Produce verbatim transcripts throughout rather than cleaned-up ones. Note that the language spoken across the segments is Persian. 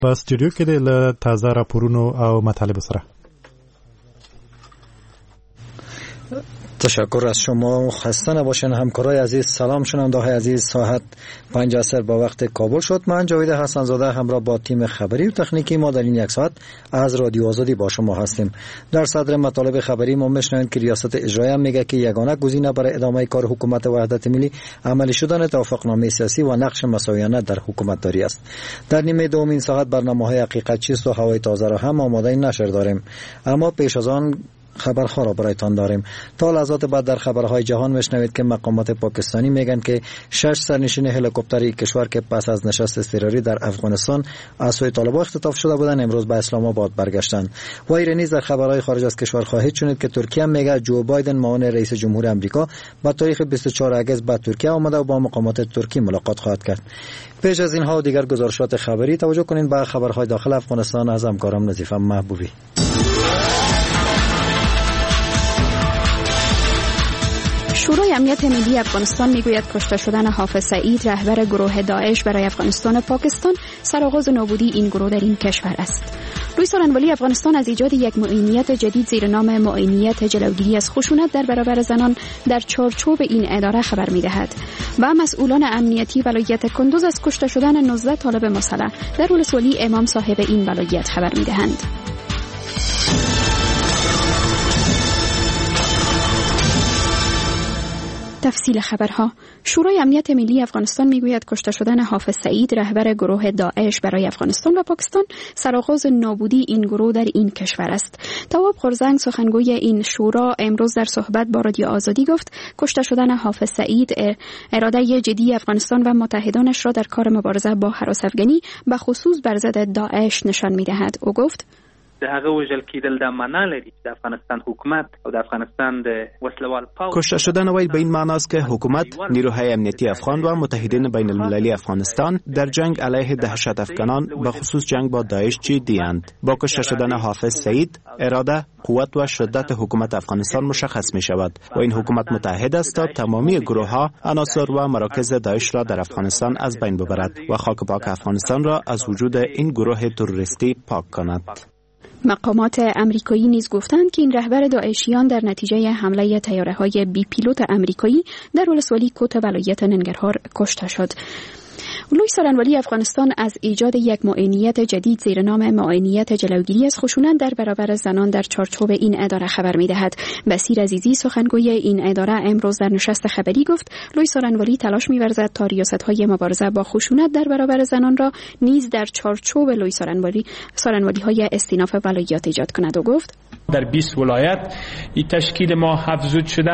په استودیو کې د تازه راپورونو او مطالب سره. تشکر از شما. خسته نباشین همکارای عزیز. سلام شنونده های عزیز. ساعت پنج عصر با وقت کابل شد. من جاوید حسن زاده همراه با تیم خبری و تکنیکی ما در این یک ساعت از رادیو آزادی با شما هستیم. در صدر مطالب خبری ما میشنویم که ریاست اجرایی میگه که یگانه گزینه برای ادامه کار حکومت وحدت ملی عملی شدن توافقنامه سیاسی و نقش مساویانه در حکومت داری است. در نیمه دوم این ساعت برنامه‌های حقیقت چیست و هوای تازه را هم آماده نشر داریم. اما پیش از آن خبرها را برایتان داریم. تا لحظات بعد در خبرهای جهان میشنوید که مقامات پاکستانی میگن که شش سرنشین هلیکوپتری کشور که پس از نشست اضطراری در افغانستان از سوی طالبان اختطاف شده بودند امروز به اسلام آباد برگشتند. و ایرانی در خبرهای خارج از کشور خواهید شنید که ترکیه میگه جو بایدن معاون رئیس جمهور آمریکا با تاریخ بیست و چهارم اگست به ترکیه آمده و با مقامات ترکی ملاقات خواهد کرد. پیش از اینها و دیگر گزارشات خبری توجه کنید به خبرهای داخل افغانستان از همکارم نظیفه محبوبی. شورای امنیت ملی افغانستان میگوید کشته شدن حافظ سعید رهبر گروه داعش برای افغانستان و پاکستان سرآغاز نابودی این گروه در این کشور است. روی سارنوالی افغانستان از ایجاد یک معینیت جدید زیر نام معینیت جلوگیری از خشونت در برابر زنان در چارچوب این اداره خبر میدهد و مسئولان امنیتی ولایت کندوز از کشته شدن نوزده طالب مسلح در ولسوالی امام صاحب این ولایت خبر میدهند. تفصیل خبرها. شورای امنیت ملی افغانستان میگوید کشته شدن حافظ سعید رهبر گروه داعش برای افغانستان و پاکستان سرآغاز نابودی این گروه در این کشور است. تواب قرزنگ سخنگوی این شورا امروز در صحبت با رادیو آزادی گفت کشته شدن حافظ سعید اراده جدی افغانستان و متحدانش را در کار مبارزه با هراس افغانی به خصوص بر ضد داعش نشان میدهد. او گفت د هغه وژل کېدل د معنا لري د افغانستان حکومت او د افغانستان د وسلوال پاور. کشته شدن وی به این معناست که حکومت، نیروهای امنیتی افغان و متحدین بین المللی افغانستان در جنگ علیه دهشت افغانان به خصوص جنگ با داعش جدی‌اند. با کشته شدن حافظ سعید اراده، قوت و شدت حکومت افغانستان مشخص می شود و این حکومت متحد است تا تمامی گروه‌ها، عناصر و مراکز داعش را در افغانستان از بین ببرد و خاک پاک افغانستان را از وجود این گروه تروریستی پاک کند. مقامات امریکایی نیز گفتند که این رهبر داعشیان در نتیجه حمله طیاره‌های بی پیلوت امریکایی در ولسوالی کوت ولایت ننگرهار کشته شد. لوی سارنوالی افغانستان از ایجاد یک معینیت جدید زیر نام معینیت جلوگیری از خشونت در برابر زنان در چارچوب این اداره خبر می‌دهد. بصیر عزیزی سخنگوی این اداره امروز در نشست خبری گفت لوی سارنوالی تلاش می‌ورزد تا ریاست‌های مبارزه با خشونت در برابر زنان را نیز در چارچوب لوی سارنوالی سارنوالی‌های استیناف ولایات ایجاد کند و گفت در بیست ولایت این تشکیل ما افزود شده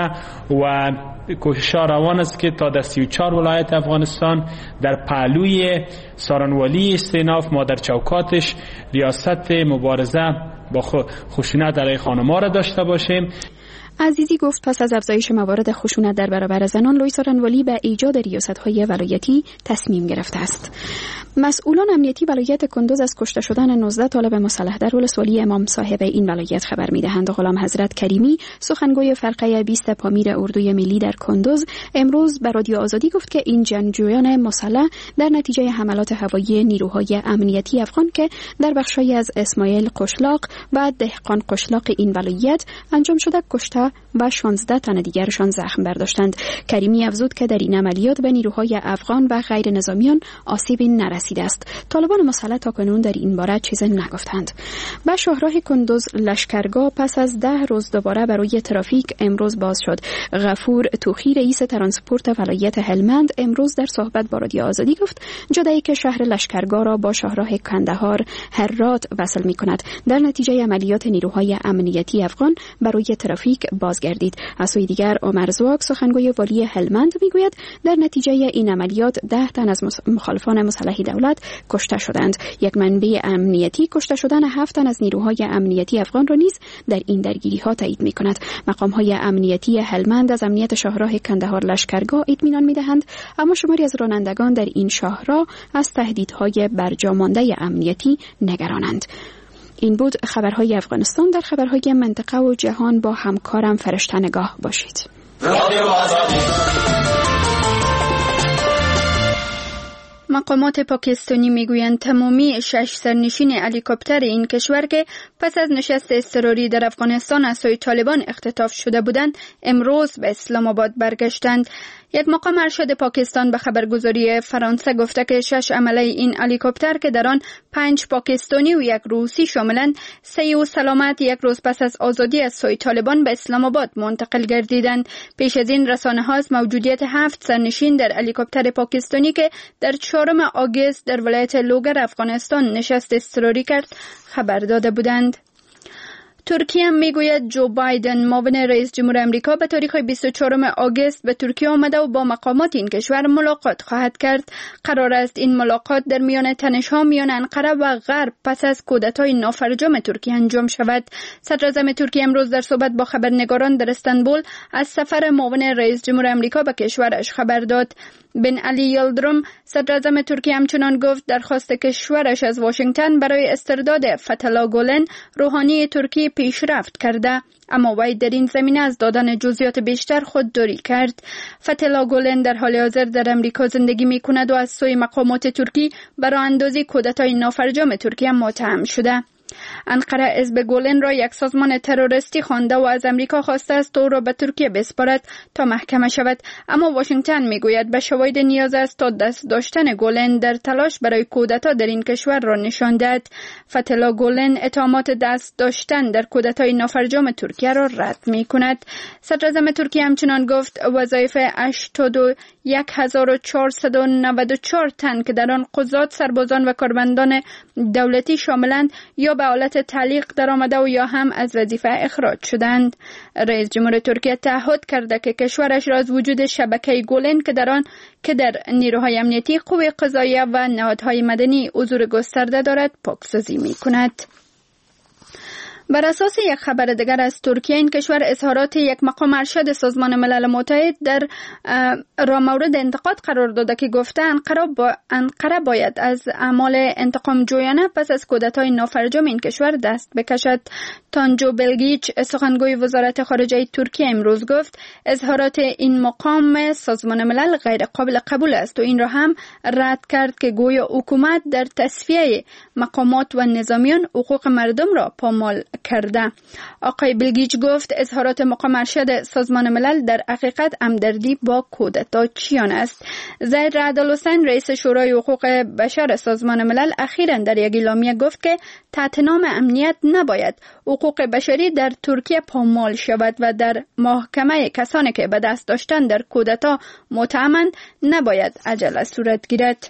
و کوشش روان است که تا در سی و چهار ولایت افغانستان در پهلوی سارنوالی استیناف ما در چوکاتش ریاست مبارزه با خشونت علیه خانم‌ها را داشته باشیم. عزیزی گفت پس از افزایش موارد خشونت در برابر زنان لوی سارنوالی به ایجاد ریاست‌های ولایتی تصمیم گرفته است. مسئولان امنیتی ولایت کندوز از کشته شدن نوزده طالب مسلح در ولسوالی امام صاحب این ولایت خبر می‌دهند. غلام حضرت کریمی سخنگوی فرقه بیست پامیر اردوی ملی در کندوز امروز به رادیو آزادی گفت که این جنگجویان مسلح در نتیجه حملات هوایی نیروهای امنیتی افغان که در بخشی از اسماعیل قشلاق و دهقان قشلاق این ولایت انجام شده کشته و شانزده تن دیگرشان زخم برداشتند. کریمی افزود که در این عملیات به نیروهای افغان و غیر نظامیان آسیبی نرسیده است. طالبان مسلح تاکنون در این باره چیزی نگفتند. به شاهراه کندوز لشکرگاه پس از ده روز دوباره برای ترافیک امروز باز شد. غفور توخی رئیس ترانسپورت ولایت هلمند امروز در صحبت با رادیو آزادی گفت جاده‌ای که شهر لشکرگاه را با شاهراه کندهار هرات وصل می‌کند در نتیجه عملیات نیروهای امنیتی افغان برای ترافیک بازگردید. از سوی دیگر عمر زواک سخنگوی والی هلمند میگوید در نتیجه این عملیات ده تن از مخالفان مسلح دولت کشته شدند. یک منبع امنیتی کشته شدن هفت تن از نیروهای امنیتی افغان را نیز در این درگیری‌ها تایید می‌کند. مقام‌های امنیتی هلمند از امنیت شاهراه کندهار لشکرگاه اطمینان می‌دهند، اما شماری از رانندگان در این شاهراه از تهدیدهای برجامانده امنیتی نگرانند. این بود خبرهای افغانستان. در خبرهای منطقه و جهان با همکارم فرشته نگاه باشید. مقامات پاکستانی میگویند تمامی شش سرنشین هلیکوپتر این کشور که پس از نشست اضطراری در افغانستان از سوی طالبان اختطاف شده بودند امروز به اسلام آباد برگشتند. یک مقام ارشد پاکستان به خبرگزاری فرانسه گفته که شش عمله این هلیکوپتر که در آن پنج پاکستانی و یک روسی شاملند سعی و سلامت یک روز پس از آزادی از سوی طالبان به اسلام آباد منتقل گردیدند. پیش از این رسانه‌ها از موجودیت هفت سرنشین در هلیکوپتر پاکستانی که در چهارم آگوست در ولایت لوگر افغانستان نشست اضطراری کرد خبر داده بودند. ترکیه میگوید جو بایدن معاون رئیس جمهور آمریکا به تاریخ بیست و چهارم آگوست به ترکیه آمده و با مقامات این کشور ملاقات خواهد کرد. قرار است این ملاقات در میان تنش‌ها میان انقره و غرب پس از کودتای نافرجام ترکیه انجام شود. صدر اعظم ترکیه امروز در صحبت با خبرنگاران در استانبول از سفر معاون رئیس جمهور آمریکا به کشورش خبر داد. بن علی یلدرم صدر اعظم ترکیه همچنان گفت درخواست کشورش از واشنگتن برای استرداد فتح‌الله گولن روحانی ترکیه پیشرفت کرده، اما وی در این زمینه از دادن جزئیات بیشتر خودداری کرد. فتح‌الله گولن در حال حاضر در امریکا زندگی می‌کند و از سوی مقامات ترکی برای اندازی کودتای نافرجام ترکیه متهم شده. انقره حزب گولن را یک سازمان تروریستی خوانده و از امریکا خواسته است او را به ترکیه بسپارد تا محکمه شود، اما واشنگتن میگوید به شواهد نیاز است تا دست داشتن گولن در تلاش برای کودتا در این کشور را نشان دهد. فتح‌الله گولن اتهامات دست داشتن در کودتای نافرجام ترکیه را رد میکند. صدر اعظم ترکیه همچنان گفت وظایف هشتاد و یک هزار و چهارصد و نود و چهار تن که در آن قضات، سربازان و کارمندان دولتی شاملند یا به حالت تعلیق در آمده و یا هم از وظیفه اخراج شدند. رئیس جمهور ترکیه تعهد کرده که کشورش را از وجود شبکه گولن که در آن که در نیروهای امنیتی، قوه قضاییه و نهادهای مدنی حضور گسترده دارد پاکسازی می کند. بر اساس یک خبر دیگر از ترکیه، این کشور اظهارات یک مقام ارشد سازمان ملل متحد در را مورد انتقاد قرار داده که گفته انقره, با انقره باید از اعمال انتقام جویانه پس از کودتای نافرجام این کشور دست بکشد. تانجو بلگیچ سخنگوی وزارت خارجه ترکیه امروز گفت اظهارات این مقام سازمان ملل غیر قابل قبول است و این را هم رد کرد که گویا حکومت در تصفیه مقامات و نظامیان حقوق مردم را پامال کرده. آقای بلگیچ گفت اظهارات مقام ارشد سازمان ملل در حقیقت همدردی با کودتاچیان است. زید رعد الحسین رئیس شورای حقوق بشر سازمان ملل اخیراً در یک اعلامیه گفت که تحت نام امنیت نباید حقوق بشری در ترکیه پامال شود و در محاکمه کسانی که به دست داشتن در کودتا متهمند نباید عجله صورت گیرد.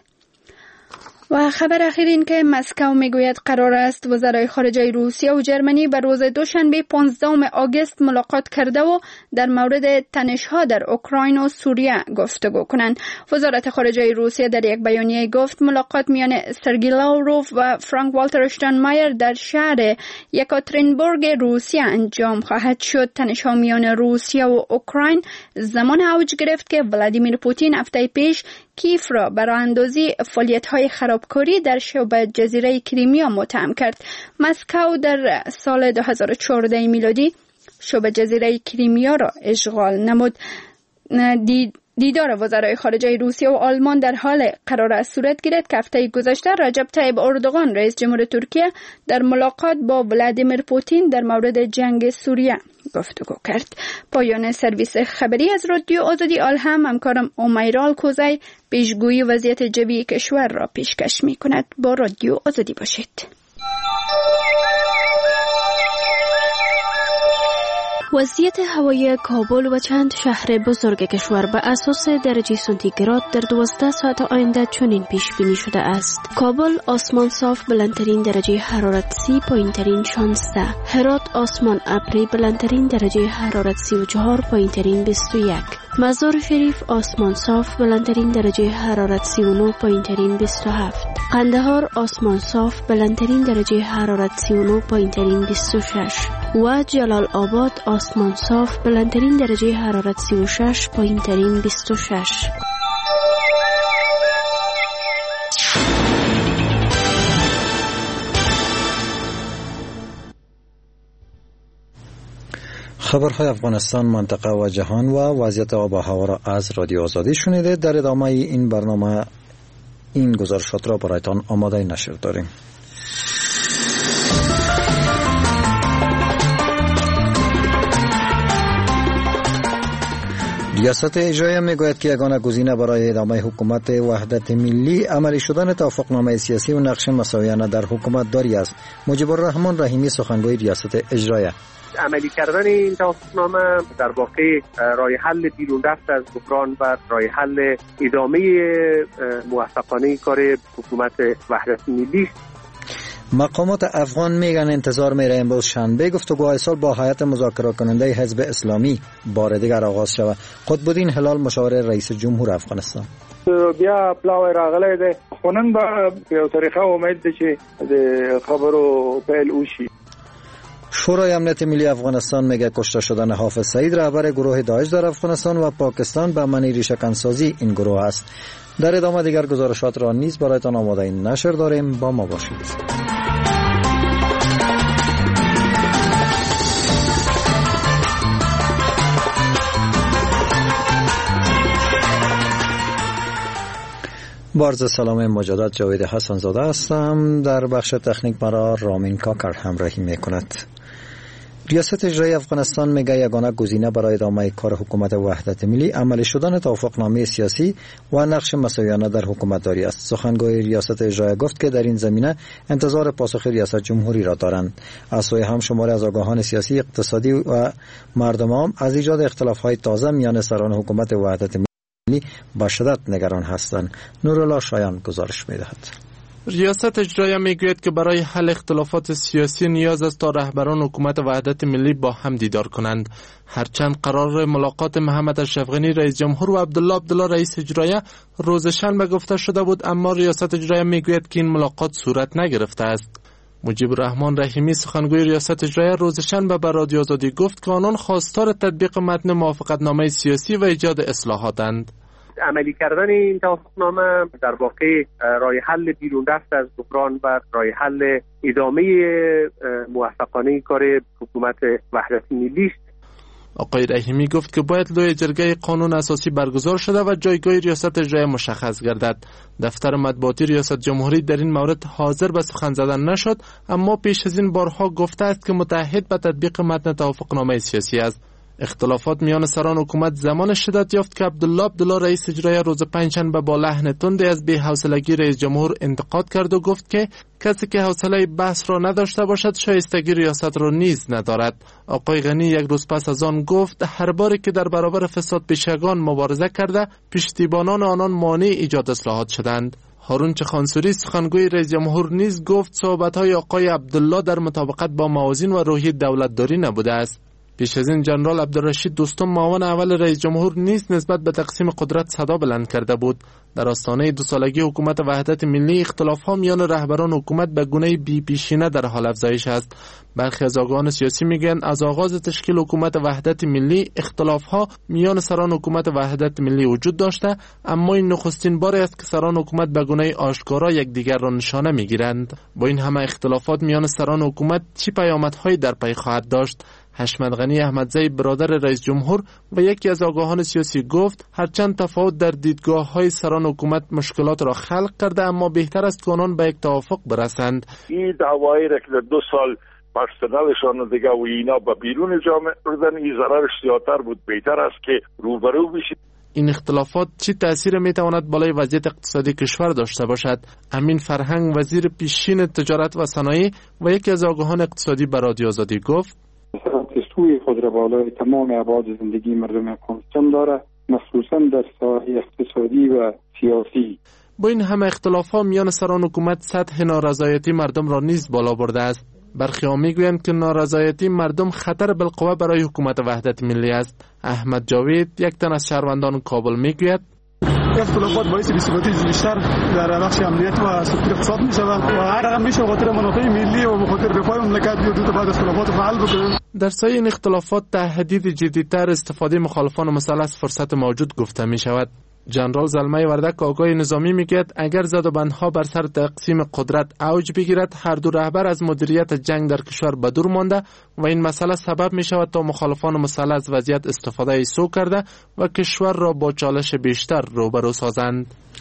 و خبر اخیر این که مسکو میگوید قرار است وزرای خارجه روسیه و جرمنی بر روز دوشنبه پانزدهم آگوست ملاقات کرده و در مورد تنش‌ها در اوکراین و سوریه گفتگو کنند. وزارت خارجه روسیه در یک بیانیه گفت ملاقات میان سرگئی لاوروف و فرانک والتر اشتاینمایر در شهر یکاترینبورگ روسیه انجام خواهد شد. تنش‌ها میان روسیه و اوکراین زمان اوج گرفت که ولادیمیر پوتین هفته پیش کیف را برای اندازی فعالیت‌های خرابکاری در شبه جزیره کریمیا متهم کرد. مسکو در سال دو هزار و چهارده میلادی شبه جزیره کریمیا را اشغال نمود. دیدار وزرای خارجه روسیه و آلمان در حال قرار است صورت گیرد که هفته گذشته رجب طیب اردوغان رئیس جمهور ترکیه در ملاقات با ولادیمیر پوتین در مورد جنگ سوریه گفتگو کرد. پایان سرویس خبری از رادیو آزادی. آل هم همکارم امیرال کوزی پیشگویی وضعیت جوی کشور را پیشکش می کند. با رادیو آزادی باشید. وضعیت هوایی کابل و چند شهر بزرگ کشور به اساس درجه سانتیگراد در دوازده ساعت آینده چنین پیش بینی شده است. کابل آسمان صاف بلندترین درجه حرارت سی، پایینترین شانزده. هرات آسمان ابری بلندترین درجه حرارت سی و چهار، پایینترین بیست و یک. مزار شریف آسمان صاف بلندترین درجه حرارت سی و نه، پایینترین بیست و هفت. قندهار آسمان صاف بلندترین درجه حرارت سی و نه، پایینترین بیست و شش. و جلال آباد آسمان صاف بلندترین درجه حرارت سی و شش، پایینترین بیست و شش. خبرهای افغانستان، منطقه و جهان و وضعیت آب و هوا را از رادیو آزادی شنیدید. در ادامه این برنامه این گزارشات را برایتان آماده نشر داریم. ریاست اجرایی میگوید که یگانه گزینه برای ادامه حکومت وحدت ملی عملی شدن توافقنامه سیاسی و نقش مساویانه در حکومت داری است. مجیب الرحمن رحیمی سخنگوی ریاست اجرایی: عملی کردن این توافقنامه در واقع راه حل بیرون رفت از بحران و راه حل ادامه موفقانه کار حکومت وحدت ملی است. مقامات افغان میگن انتظار میره امروز شنبه گفتگوهای سال با هیئت مذاکره کننده حزب اسلامی بار دیگر آغاز شود. قطبالدین هلال مشاور رئیس جمهور افغانستان: بیا پلاوی راغلی دی خو نن به یو طریقه امید ده چې د خبرو پیل وشي. شورای امنیت ملی افغانستان میگه کشته شدن حافظ سعید رهبر گروه داعش در افغانستان و پاکستان به معنی ریشه‌کنسازی این گروه است. در ادامه دیگر گزارشات را نیز برایتان آماده نشر داریم، با ما باشید. بارز سلام مجدد، جاوید حسن زاده هستم. در بخش تکنیک مرا رامین کاکر همراهی میکند. ریاست اجرایی افغانستان میگه یگانه گزینه برای ادامه کار حکومت وحدت ملی عملی شدن توافقنامه سیاسی و نقش مساویانه در حکومت داری است. سخنگوی ریاست اجرایی گفت که در این زمینه انتظار پاسخ ریاست جمهوری را دارند. از سوی هم شماری از آگاهان سیاسی، اقتصادی و مردم عام از ایجاد اختلاف‌های تازه میان سران حکومت وحدت ملی با شدت نگران هستند. نورالله شایان گزارش می‌دهد. ریاست اجرایی میگوید که برای حل اختلافات سیاسی نیاز است تا رهبران حکومت وحدت ملی با هم دیدار کنند. هرچند قرار ملاقات محمد اشرف غنی رئیس جمهور و عبدالله عبدالله رئیس اجرایی روز شنبه گفته شده بود، اما ریاست اجرایی میگوید که این ملاقات صورت نگرفته است. مجیب الرحمن رحیمی سخنگوی ریاست اجرایی روز شنبه به رادیو آزادی گفت که آنان خواستار تطبیق متن موافقتنامه سیاسی و ایجاد اصلاحاتند. عملی کردن این توافقنامه در واقع راه حل بیرون رفت از بحران و راه حل ادامه موفقانه کار حکومت وحدت ملی است. آقای رحیمی گفت که باید لوی جرگه قانون اساسی برگزار شده و جایگاه ریاست اجرایی مشخص گردد. دفتر مطبوعاتی ریاست جمهوری در این مورد حاضر به سخن زدن نشد، اما پیش از این بارها گفته است که متعهد به تطبیق متن توافقنامه سیاسی است. اختلافات میان سران حکومت زمان شدت یافت که عبدالله عبدالله رئیس اجرایی روز پنجشنبه با لحن تندی از بی‌حوصلگی رئیس جمهور انتقاد کرد و گفت که کسی که حوصله بحث را نداشته باشد شایستگی ریاست را نیز ندارد. آقای غنی یک روز پس از آن گفت هر باری که در برابر فساد پیشگان مبارزه کرده پشتیبانان آنان مانع ایجاد اصلاحات شدند. هارون چخانسوری سخنگوی رئیس جمهور نیز گفت صحبت‌های آقای عبدالله در مطابقت با موازین و روحیه دولتداری نبوده است. پیش از این جنرال عبدالرشید دوستم معاون اول رئیس جمهور نیز نسبت به تقسیم قدرت صدا بلند کرده بود. در آستانه دو سالگی حکومت وحدت ملی اختلاف‌ها میان رهبران حکومت به گونه بی پیشینه در حال افزایش است. برخی از آگاهان سیاسی میگن از آغاز تشکیل حکومت وحدت ملی اختلاف‌ها میان سران حکومت وحدت ملی وجود داشته، اما این نخستین باری است که سران حکومت به گونه آشکارا یکدیگر را نشانه میگیرند. با این همه اختلافات میان سران حکومت چه پیامدهایی در پی خواهد داشت؟ حشمت غنی احمدزی برادر رئیس جمهور و یکی از آگاهان سیاسی گفت هرچند تفاوت در دیدگاه‌های سران حکومت مشکلات را خلق کرده، اما بهتر است که آنان به یک توافق برسند. این دعوایی را که در دو سال پرسنلشان دیگه و اینا به بیرون جامعه بردن، این ضررش زیادتر بود. بهتر است که روبرو بشید. این اختلافات چه تأثیر میتواند بالای وضعیت اقتصادی کشور داشته باشد؟ امین فرهنگ وزیر پیشین تجارت و صنایع و یکی از آگاهان اقتصادی به رادیو آزادی گفت سوی خود را بالای تمام ابعاد زندگی مردم افغانستان داره، مخصوصا در ساحه اقتصادی و سیاسی. با این همه اختلافات میان سران حکومت سطح نارضایتی مردم را نیز بالا برده است. برخی ها میگویند که نارضایتی مردم خطر بالقوه برای حکومت وحدت ملی است. احمد جاوید یک تن از شهروندان کابل میگوید اختلافات باعث بی‌ثباتی بیشتر در بخش امنیت و سکتور اقتصاد می شود و هر رقم میشه خاطر منافع ملی و خاطر رفاه مملکت بیاد تا بعد اختلافات حل بکنن. در سایه این اختلافات تهدید جدیدتر استفاده مخالفان مسئله از فرصت موجود گفته می شود. جنرال زلمه وردک آگاه نظامی میگوید اگر زدوبندها بر سر تقسیم قدرت اوج بگیرد، هر دو رهبر از مدیریت جنگ در کشور به دور مانده و این مسئله سبب می شود تا مخالفان مسئله از وضعیت استفاده سو کرده و کشور را با چالش بیشتر روبرو سازند.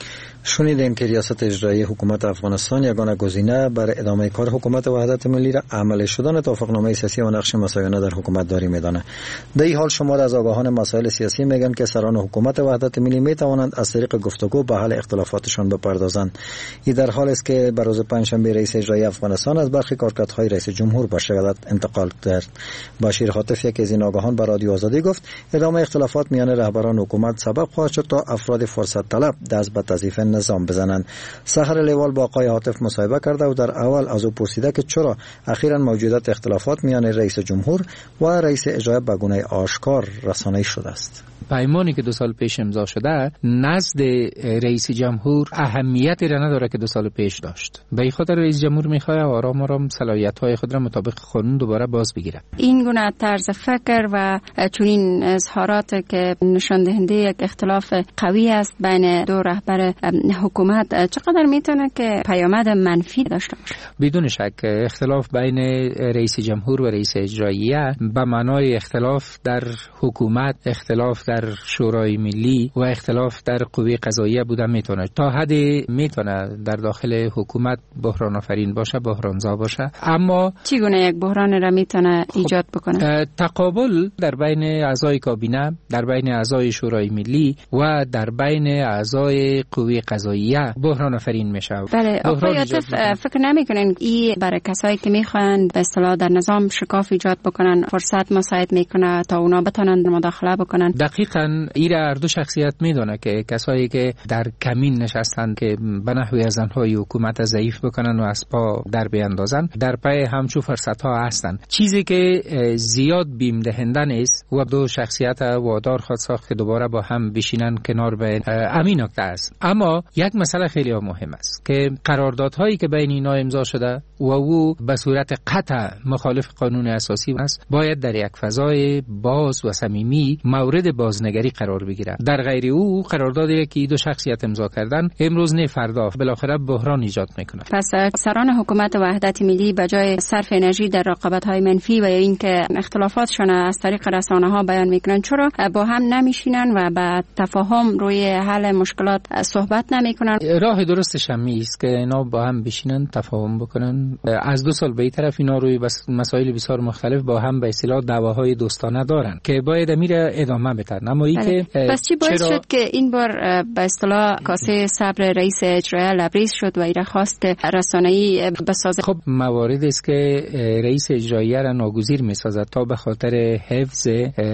شنیدیم که ریاست اجرایی حکومت افغانستان یگانه گزینه برای ادامه کار حکومت وحدت ملی را عمل شدن توافقنامه سیاسی و نقش مساویانه در حکومت داری میدانه. در این حال شمار از آگاهان مسائل سیاسی میگن که سران حکومت وحدت ملی میتوانند از طریق گفتگو به حل اختلافاتشان بپردازند. این در حالی است که بروز پنجشنبه رئیس اجرایی افغانستان از برخی کارکردهای رئیس جمهور به شدت انتقال کرد. بشیر هاتف یکی از این آگاهان به رادیو آزادی گفت ادامه اختلافات میان رهبران حکومت سبب خواهد شد تا افراد فرصت طلب دست به تضعیف نظام بزنند. سحر لیوال با آقای هاتف مصاحبه کرده و در اول از او پرسیده که چرا اخیراً موجودیت اختلافات میان رئیس جمهور و رئیس اجرایی به گونه آشکار رسانه‌ای شده است. پیمانی که دو سال پیش امضا شده نزد رئیس جمهور اهمیتی را نداره که دو سال پیش داشت. به این خاطر رئیس جمهور میخواد آرام آرام صلاحیت‌های خود را مطابق قانون دوباره باز بگیره. این گونه طرز فکر و چنین اظهارات که نشان دهنده یک اختلاف قوی است بین دو رهبر حکومت چقدر میتونه که پیامد منفی داشته باشه؟ بدون شک اختلاف بین رئیس جمهور و رئیس اجراییه به معنای اختلاف در حکومت، اختلاف در شورای ملی و اختلاف در قوه قضاییه بوده میتونه. تا حدی میتونه در داخل حکومت بحران آفرین باشه، بحرانزا باشه. اما چگونه یک بحران را میتونه ایجاد بکنه؟ تقابل در بین اعضای کابینه، در بین اعضای شورای ملی و در بین اعضای قوه قضاییه بحران آفرین میشه. بله، آقای عاطف فکر نمیکنین این برای کسایی که میخوان به اصطلاح در نظام شکاف ایجاد بکنن فرصت مساعد میکنه تا اونا بتونن مداخله بکنن؟ دقیقاً این هر دو شخصیت میدونه که کسایی که در کمین نشستن که به نحوی از آنهای حکومت ضعیف بکنن و از پا در بیاندازن در پای همچو فرصت ها هستن. چیزی که زیاد بیم دهنده نیست و دو شخصیت وادار خواهد ساخت که دوباره با هم بشینن کنار به امین نکته است. اما یک مسئله خیلی مهم است که قراردادهایی که بین اینا امضا شده و او به صورت قطع مخالف قانون اساسی است باید در یک فضای باز و صمیمی مورد بازنگری قرار بگیره. در غیر او قراردادی که دو شخصیت امضا کردن امروز نه فردا بالاخره بحران ایجاد میکنه. پس سران حکومت وحدت ملی به جای صرف انرژی در رقابت‌های منفی و اینکه اختلافاتشون از طریق رسانه‌ها بیان میکنن چرا با هم نمیشینن و به تفاهم روی حل مشکلات صحبت نمیکنن؟ راه درستش هم است که اینا با هم بشینن تفاهم بکنن. از دو سال به این طرف اینا روی مسائل بسیار مختلف با هم به اصطلاح دعواهای دوستانه دارن که باید میره ادامه بده. اما این که پس چی باعث شد که این بار به اصطلاح کاسه صبر رئیس اجرایی لبریز شد و ایره خواست که رسانه‌ای بسازه؟ خب مواردی است که رئیس اجرایی را ناگزیر میسازد تا به خاطر حفظ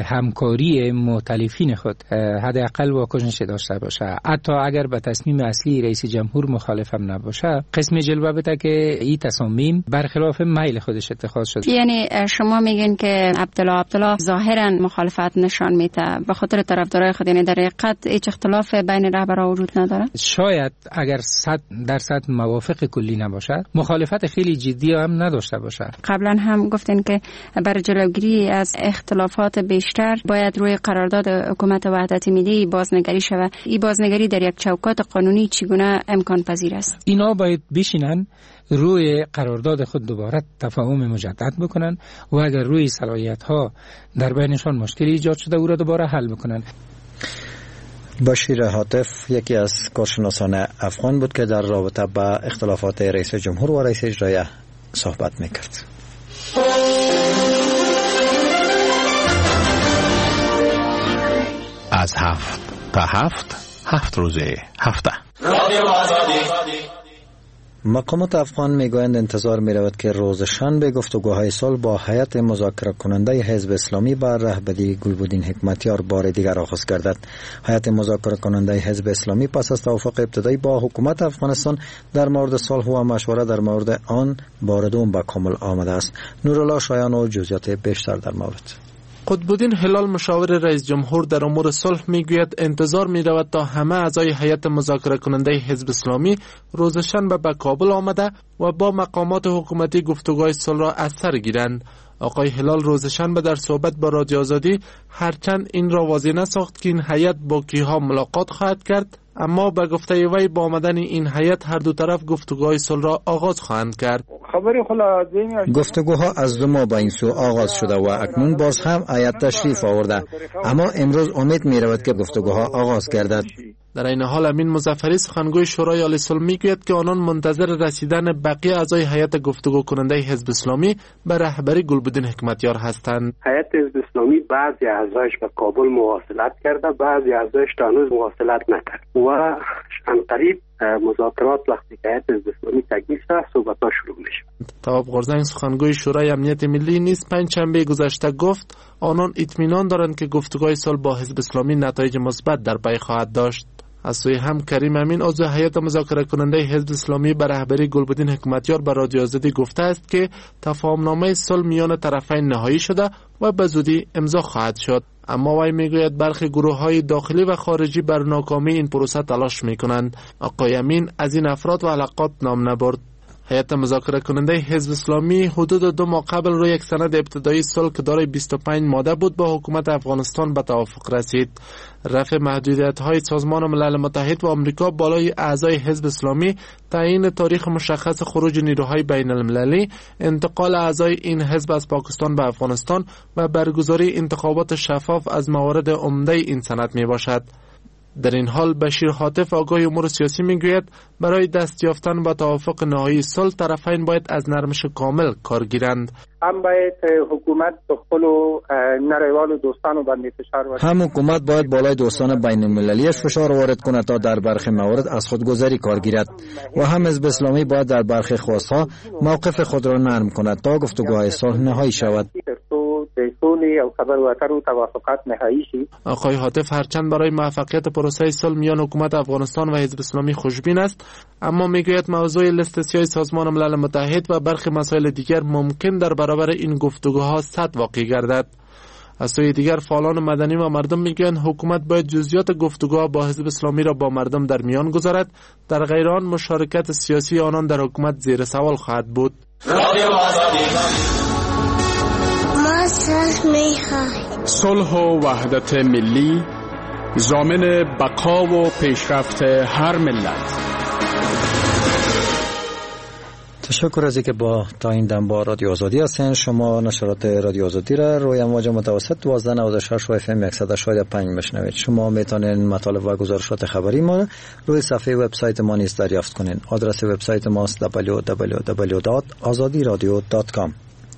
همکاری مؤتلفین خود حداقل واکنش داشته باشه. حتی اگر به تصمیم اصلی رئیس جمهور مخالف هم نباشه قسم جلوه بده که این تصامیم برخلاف میل خودش اتخاذ شد. یعنی شما میگین که عبدالله عبدالله ظاهرا مخالفت نشان میده به خاطر طرفدارای خود، یعنی در حقیقت هیچ اختلاف بین رهبران وجود نداره؟ شاید اگر صد درصد موافق کلی نباشه مخالفت خیلی جدی هم نداشته باشه. قبلا هم گفتین که برای جلوگیری از اختلافات بیشتر باید روی قرارداد حکومت وحدت ملی بازنگری شود. این بازنگری در یک چوکات قانونی چگونه امکان پذیر است؟ اینا باید بشینن روی قرارداد خود دوباره تفاهم مجدد بکنن و اگر روی صلاحیت ها در بینشان مشکلی ایجاد شده او را دوباره حل بکنن. بشیر هاتف یکی از کارشناسان افغان بود که در رابطه با اختلافات رئیس جمهور و رئیس اجرایی صحبت میکرد. از هفت تا هفت هفت روزه هفته مقامات افغان میگویند انتظار میرود که روز شنبه گفتگوهای صلح با هیئت مذاکره کننده حزب اسلامی با رهبری گلبدین حکمتیار بار دیگر آغاز گردد. هیئت مذاکره کننده حزب اسلامی پس از توافق ابتدایی با حکومت افغانستان در مورد صلح و مشوره در مورد آن بار دوم به کامل آمده است. نورالله شایان و جزئیات بیشتر در مورد. قطبالدین هلال مشاور رئیس جمهور در امور صلح میگوید انتظار میرود تا همه اعضای هیئت مذاکره کننده حزب اسلامی روز شنبه به کابل آمده و با مقامات حکومتی گفتگوهای صلح را از سر گیرند. آقای هلال روز شنبه در صحبت با رادیو آزادی هرچند این را واضح نساخت که این هیئت با کیها ملاقات خواهد کرد، اما به گفته وی با آمدن این هیئت هر دو طرف گفتگوهای صلح را آغاز خواهند کرد. گفتگوها از دو ماه با این سو آغاز شده و اکنون باز هم هیئت تشریف آورده، اما امروز امید می رود که گفتگوها آغاز گردد. در این حال امین مظفری سخنگوی شورای عالی صلح میگوید که آنان منتظر رسیدن بقیه اعضای هیئت گفتگو کننده حزب اسلامی به رهبری گلبدین حکمتیار هستند. هیئت حزب اسلامی بعضی اعضایش به کابل مواصلت کرده، بعضی اعضایش تا هنوز مواصلت نکرد و عنقریب مذاکرات وقتی که هیئت حزب اسلامی تکمیل شود صحبت‌ها شروع میشه. تواب قرزنگ سخنگوی شورای امنیت ملی نیز پنجشنبه گذشته گفت آنان اطمینان دارند که گفتگوهای صلح با حزب اسلامی نتایج مثبت در پی خواهد داشت. از سوی هم کریم امین عضو هیئت مذاکره کننده حزب اسلامی به رهبری گلبدین حکمتیار به رادیو آزادی گفته است که تفاهمنامه صلح میان طرفین نهایی شده و به زودی امضا خواهد شد. اما وی میگوید برخی گروه‌های داخلی و خارجی بر ناکامی این پروسه تلاش میکنند. آقای امین از این افراد و علاقات نام نبرد. هیئت مذاکره کننده حزب اسلامی حدود دو ماه قبل روی یک سند ابتدایی صلح که دارای بیست و پنج ماده بود با حکومت افغانستان به توافق رسید. رفع محدودیت‌های سازمان ملل متحد و آمریکا بالای اعضای حزب اسلامی، تعیین تاریخ مشخص خروج نیروهای بین المللی، انتقال اعضای این حزب از پاکستان به افغانستان و برگزاری انتخابات شفاف از موارد عمده این سند میباشد. در این حال بشیر حاتف آگاه امور سیاسی میگوید برای دست یافتن به توافق نهایی صلح طرفین باید از نرمش کامل کار گیرند. هم باید حکومت به خپل نړیوال دوستانو باندې فشار ورکړي. هم حکومت باید بالای دوستان بین المللیش فشار وارد کند تا در برخی موارد از خودگذری کار گیرد و هم حزب اسلامی باید در برخی خواستها موقف خود را نرم کند تا گفتگوهای صلح نهایی شود. آقای حاتف هرچند برای موفقیت پروسه صلح میان حکومت افغانستان و حزب اسلامی خوشبین است، اما میگوید موضوع لیست سیاه سازمان ملل متحد و برخی مسائل دیگر ممکن در برابر این گفتگوها سد واقع گردد. از سوی دیگر فعالان مدنی و مردم میگویند حکومت باید جزئیات گفتگوها با حزب اسلامی را با مردم در میان گذارد، در غیر آن مشارکت سیاسی آنان در حکومت زیر سوال خواهد بود. صلح و وحدت ملی ضامن بقا و پیشرفت هر ملت. تشکر از اینکه با تا این دم با رادیو آزادی هستین. شما نشرات رادیو آزادی را روی امواج متوسط دوازده نود و شش و اف ام صد و شصت و پنج میشنوید. شما میتونین مطالب و گزارشات خبری ما روی صفحه وبسایت ما نیز دریافت کنین. آدرس وبسایت ما است دبلیو دبلیو دبلیو دات آزادی رادیو دات کام.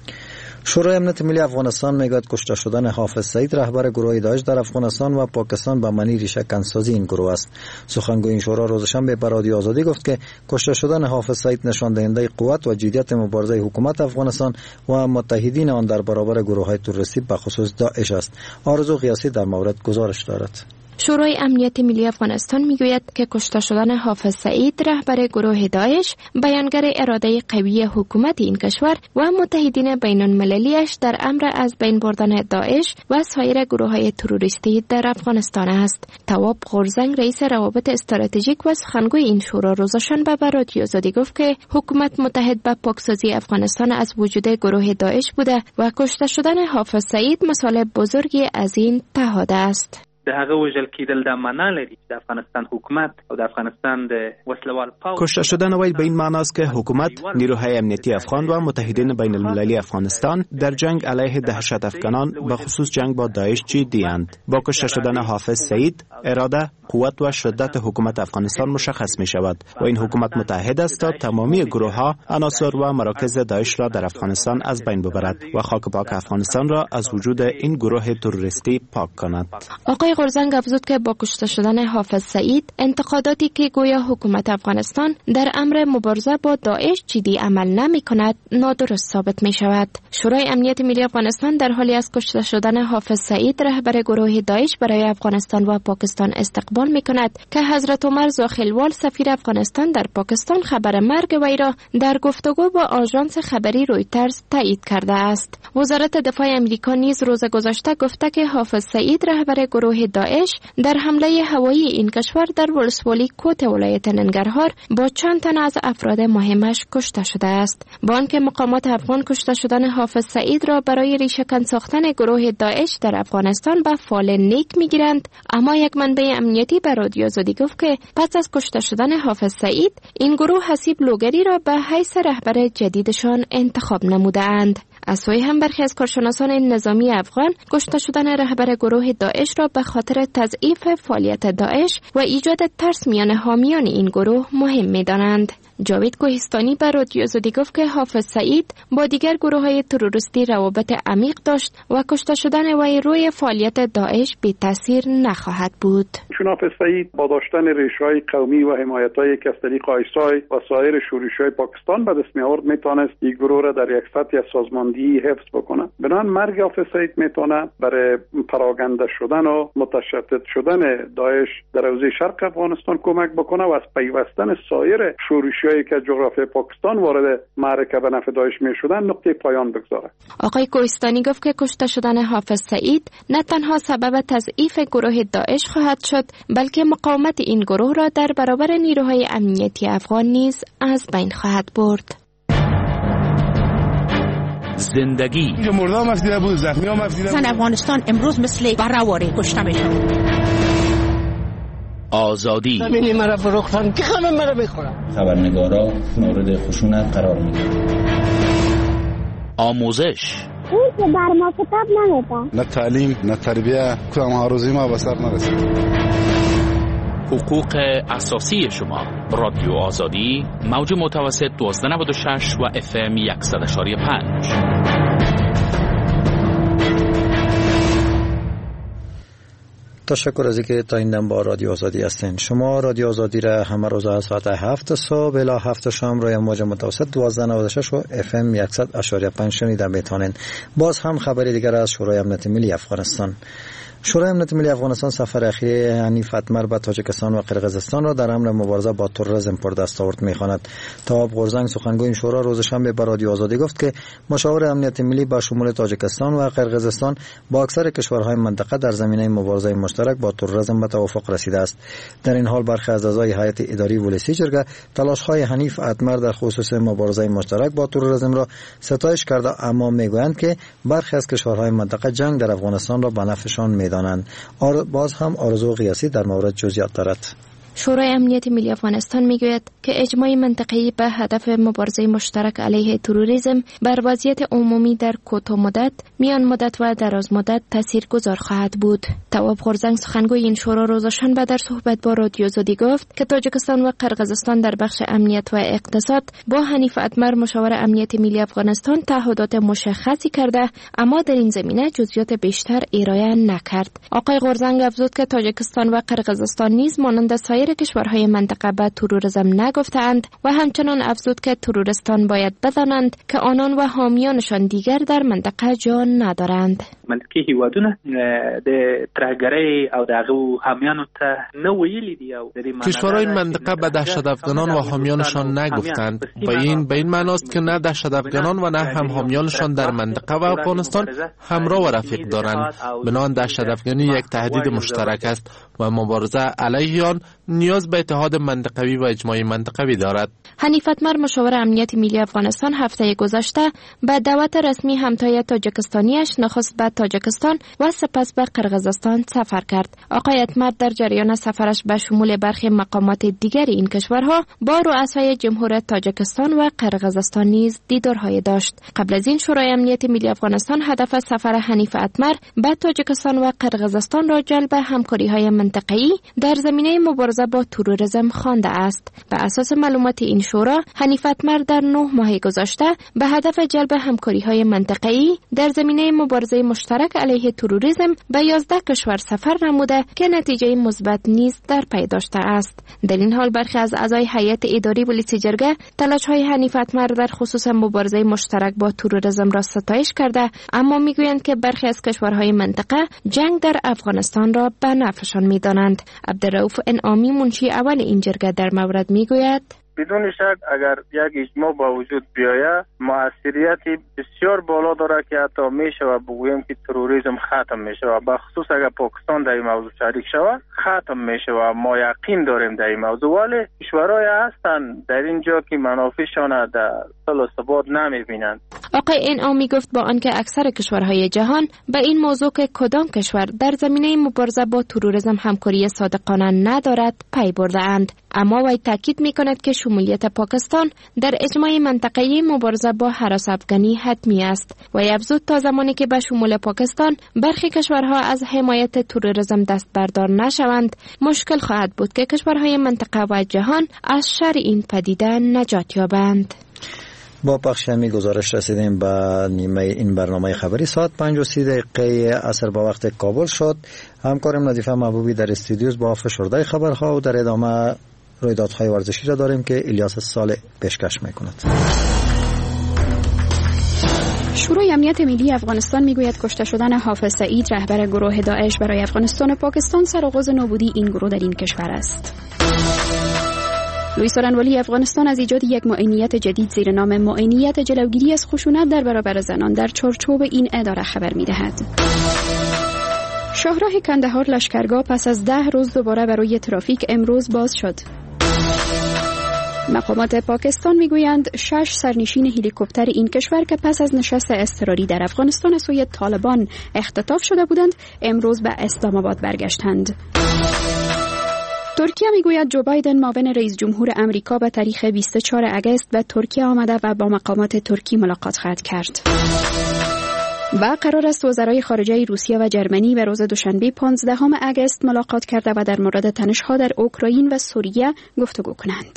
شورای امنیت ملی افغانستان میگوید کشته شدن حافظ سعید رهبر گروه داعش در افغانستان و پاکستان به معنی ریشه کنسازی این گروه است. سخنگوی این شورا روز شنبه به رادیو آزادی گفت که کشته شدن حافظ سعید نشان دهنده قوت و جدیت مبارزه حکومت افغانستان و متحدین آن در برابر گروه‌های تروریستی به خصوص داعش است. آرزو قیاسی در مورد گزارش دارد. شورای امنیت ملی افغانستان میگوید که کشته شدن حافظ سعید رهبر گروه داعش بیانگر اراده قوی حکومت این کشور و متحدین بین المللیش در امر از بین بردن داعش و سایر گروه‌های تروریستی در افغانستان است. تواب قرزنگ رئیس روابط استراتژیک و سخنگوی این شورا روز شنبه به رادیو آزادی گفت که حکومت متحد به پاکسازی افغانستان از وجود گروه داعش بوده و کشته شدن حافظ سعید مثال بزرگی از این تهاد است. د هغه وژل کېدل د معنا لري د افغانستان حکومت او د افغانستان د وسلوال پاو کشته شدن وی به این معنی است که حکومت، نیروهای امنیتی افغان و متحدین بین المللی افغانستان در جنگ علیه دهشت افکنان به خصوص جنگ با داعش جدی اند. با کشته شدن حافظ سعید اراده، قوت و شدت حکومت افغانستان مشخص می شود و این حکومت متحد است تا تمامی گروه ها، عناصر و مراکز داعش را در افغانستان از بین ببرد و خاک پاک افغانستان را از وجود این گروه تروریستی پاک کند. آقای قرزنگ افزود که با کشته شدن حافظ سعید انتقاداتی که گویا حکومت افغانستان در امر مبارزه با داعش جدی عمل نمی کند نادرست ثابت می شود. شورای امنیت ملی افغانستان در حالی از کشته شدن حافظ سعید رهبر گروه داعش برای افغانستان و پاکستان استقبال می کند که حضرت عمر زاخیلوال سفیر افغانستان در پاکستان خبر مرگ وی را در گفتگو با آژانس خبری رویترز تایید کرده است. وزارت دفاع آمریکا نیز روز گذشته گفته که حافظ سعید رهبر گروه داعش در حمله هوایی این کشور در ولسوالی کوت ولایت ننگرهار با چند تن از افراد مهمش کشته شده است. با آنکه مقامات افغان کشته شدن حافظ سعید را برای ریشه‌کن ساختن گروه داعش در افغانستان به فال نیک میگیرند، اما یک منبع امنیتی به رادیو آزادی گفت که پس از کشته شدن حافظ سعید این گروه حسیب لوگری را به حیث رهبر جدیدشان انتخاب نمودند. از سوی هم برخی از کارشناسان نظامی افغان کشته شدن رهبر گروه داعش را به خاطر تضعیف فعالیت داعش و ایجاد ترس میان حامیان این گروه مهم می‌دانند. جاوید کوهستانی به رادیو آزادی گفت که حافظ سعید با دیگر گروه‌های تروریستی روابط عمیق داشت و کشته شدن وی روی فعالیت داعش بی تاثیر نخواهد بود. چون حافظ سعید با داشتن ریشه‌های قومی و حمایت‌های که از طریق آیسای و سایر شورش‌های پاکستان به دست می‌آورد میتونست این گروه را در یک سطح سازماندهی حفظ بکنه. بنابراین مرگ حافظ سعید میتونه برای پراگنده شدن و متشدد شدن داعش در حوزه شرق افغانستان کمک بکنه و از پیوستن سایر شورش‌هایی که جغرافیای پاکستان وارد معرکه به نفع داعش می‌شدن نقطه پایان بگذاره. آقای کوهستانی گفت که کشته شدن حافظ سعید نه تنها سبب تضعیف گروه داعش خواهد شد، بلکه مقاومت این گروه را در برابر نیروهای امنیتی افغان نیز از بین خواهد برد. زندگی مردم افدیده بود، زخمی هم افدیده بود. افغانستان امروز مثل بره‌واره کشته میشود. آزادی همینی مرا فروختن که همه مرا میخورن. خبرنگارا مورد خشونت قرار میگیرن. آموزش اون که بر ما کتاب نمیده. نه تعلیم نه تربیه کدام آرزوی ما به سر نرسید. حقوق اساسی شما. رادیو آزادی موج متوسط دوازده نود و شش و اف ام صد و پنج. تشکر از اینکه تا این دم با رادیو آزادی هستین. شما رادیو آزادی را همه روز از ساعت هفت صبح الی هفت شام روی موج متوسط دوازده نود و شش و اف ام صد و پنج شنیده میتونین. باز هم خبری دیگر از شورای امنیت ملی افغانستان. شورای امنیت ملی افغانستان سفر اخیر حنیف اتمر به تاجیکستان و قرقیزستان را در امر مبارزه با تروریسم پر دستاورد می‌خواند. تواب قرزنگ سخنگوی این شورا روز شنبه به رادیو آزادی گفت که مشاور امنیت ملی با شمول تاجیکستان و قرقیزستان با اکثر کشورهای منطقه در زمینه مبارزه مشترک با تروریسم به توافق رسیده است. در این حال برخی از اعضای هیئت اداری ولسی جرگه تلاش‌های حنیف اتمر در خصوص مبارزه مشترک با تروریسم را ستایش کرده، اما میگویند که برخی از کشورهای منطقه جنگ در افغانستان را به نفعشان می‌دانند. باز هم آرزو قیاسی در مورد جزئیات دارد. شورای امنیت ملی افغانستان میگوید که اجماع منطقه‌ای به هدف مبارزه مشترک علیه تروریسم بر وضعیت عمومی در کوتاه مدت، میان مدت و دراز مدت تاثیرگذار خواهد بود. تواب قرزنگ سخنگوی این شورا روز شنبه در صحبت با رادیو آزادی گفت که تاجیکستان و قرقیزستان در بخش امنیت و اقتصاد با حنیف اتمر مشاور امنیت ملی افغانستان تعهدات مشخصی کرده، اما در این زمینه جزئیات بیشتر ارائه نکرد. آقای قرزنگ افزود که تاجیکستان و قرقیزستان نیز مانند سایر کشورهای منطقه به تروریسم نگفتند و همچنان افزود که تروریستان باید بدانند که آنان و حامیانشان دیگر در منطقه جان ندارند. منطقه هیوادونه د ترهګرۍ او دغه حامیانو ته نه ویلي دي او کشورهای منطقه به دهشت افغانان و حامیانشان نگفتند و این به این معناست که نه دهشت افغانان و نه هم حامیانشان در منطقه و افغانستان همراه و رفیق دارند. بنابراین دهشت افغانی یک تهدید مشترک است و مبارزه علیه آن نیاز به اتحاد منطقوی و اجماع منطقوی دارد. حنیف اتمر مشاور امنیت ملی افغانستان هفته گذشته به دعوت رسمی همتای تاجیکستانیش نخست به تاجیکستان و سپس به قرقیزستان سفر کرد. آقای اتمر در جریان سفرش به شمول برخی مقامات دیگر این کشورها با رؤسای جمهور تاجیکستان و قرقیزستان نیز دیدارهای داشت. قبل از این شورای امنیت ملی افغانستان هدف سفر حنیف اتمر به تاجیکستان و قرقیزستان را جلب همکاری‌های منطقه‌ای در زمینه مبارزه با تروریسم خوانده است. به اساس معلومات این شورا، حنیف اتمر در نه ماه گذشته به هدف جلب همکاری‌های منطقه‌ای در زمینه مبارزه مشترک علیه تروریسم به یازده کشور سفر نموده که نتیجه مثبت نیز در پی داشته است. در این حال برخی از اعضای هیئت اداری ولسی جرگه تلاش‌های حنیف اتمر در خصوص مبارزه مشترک با تروریسم را ستایش کرده، اما میگویند که برخی از کشورهای منطقه جنگ در افغانستان را به نفعشان می‌دانند. عبدالرؤوف انعامی منشی اول این جرگه در مورد میگوید بدون شک اگر یک اجماع با وجود بیاید موثریت بسیار بالا داره که حتی میشه و بگوییم که تروریسم ختم میشه و به خصوص اگر پاکستان در این موضوع شریک شود ختم میشه و ما یقین داریم در این موضوع. ولی کشورهای هستند در اینجا که منافعشان در صلح و ثبات نمیبینند. آقای انعامی گفت با آنکه اکثر کشورهای جهان به این موضوع که کدام کشور در زمینه مبارزه با تروریسم همکاری صادقانه ندارد پی برده‌اند، اما وی تاکید می‌کند که شمولیت پاکستان در اجماع منطقه‌ای مبارزه با هراس افغانی حتمی است و افزود تا زمانی که به شمول پاکستان برخی کشورها از حمایت تروریسم دست بردار نشوند، مشکل خواهد بود که کشورهای منطقه و جهان از شر این پدیده نجات یابند. با پخش همین گزارش رسیدیم به نیمه این برنامه خبری. ساعت پنج و سی دقیقه عصر با وقت کابل شد. همکارم نظیفه محبوبی در استودیوز با فشرده خبرها و در ادامه رویدادهای ورزشی را داریم که الیاس سال پیشکش میکند. شورای امنیت ملی افغانستان میگوید کشته شدن حافظ سعید رهبر گروه داعش برای افغانستان و پاکستان سرآغاز نابودی این گروه در این کشور است. لویی سارنوالی افغانستان از ایجاد یک معینیت جدید زیر نام معینیت جلوگیری از خشونت در برابر زنان در چارچوب این اداره خبر می‌دهد. شاهراه کندهار لشکرگاه پس از ده روز دوباره برای ترافیک امروز باز شد. مقامات پاکستان میگویند شش سرنشین هلیکوپتر این کشور که پس از نشست اضطراری در افغانستان از سوی طالبان اختطاف شده بودند امروز به اسلام آباد برگشتند. ترکیه میگوید جو بایدن معاون رئیس جمهور امریکا به تاریخ بیست و چهارم اگست به ترکیه آمده و با مقامات ترکی ملاقات خواهد کرد. و قرار است وزرای خارجه روسیه و جرمنی به روز دوشنبه پانزدهم اگست ملاقات کرده و در مورد تنش‌ها در اوکراین و سوریه گفتگو کنند.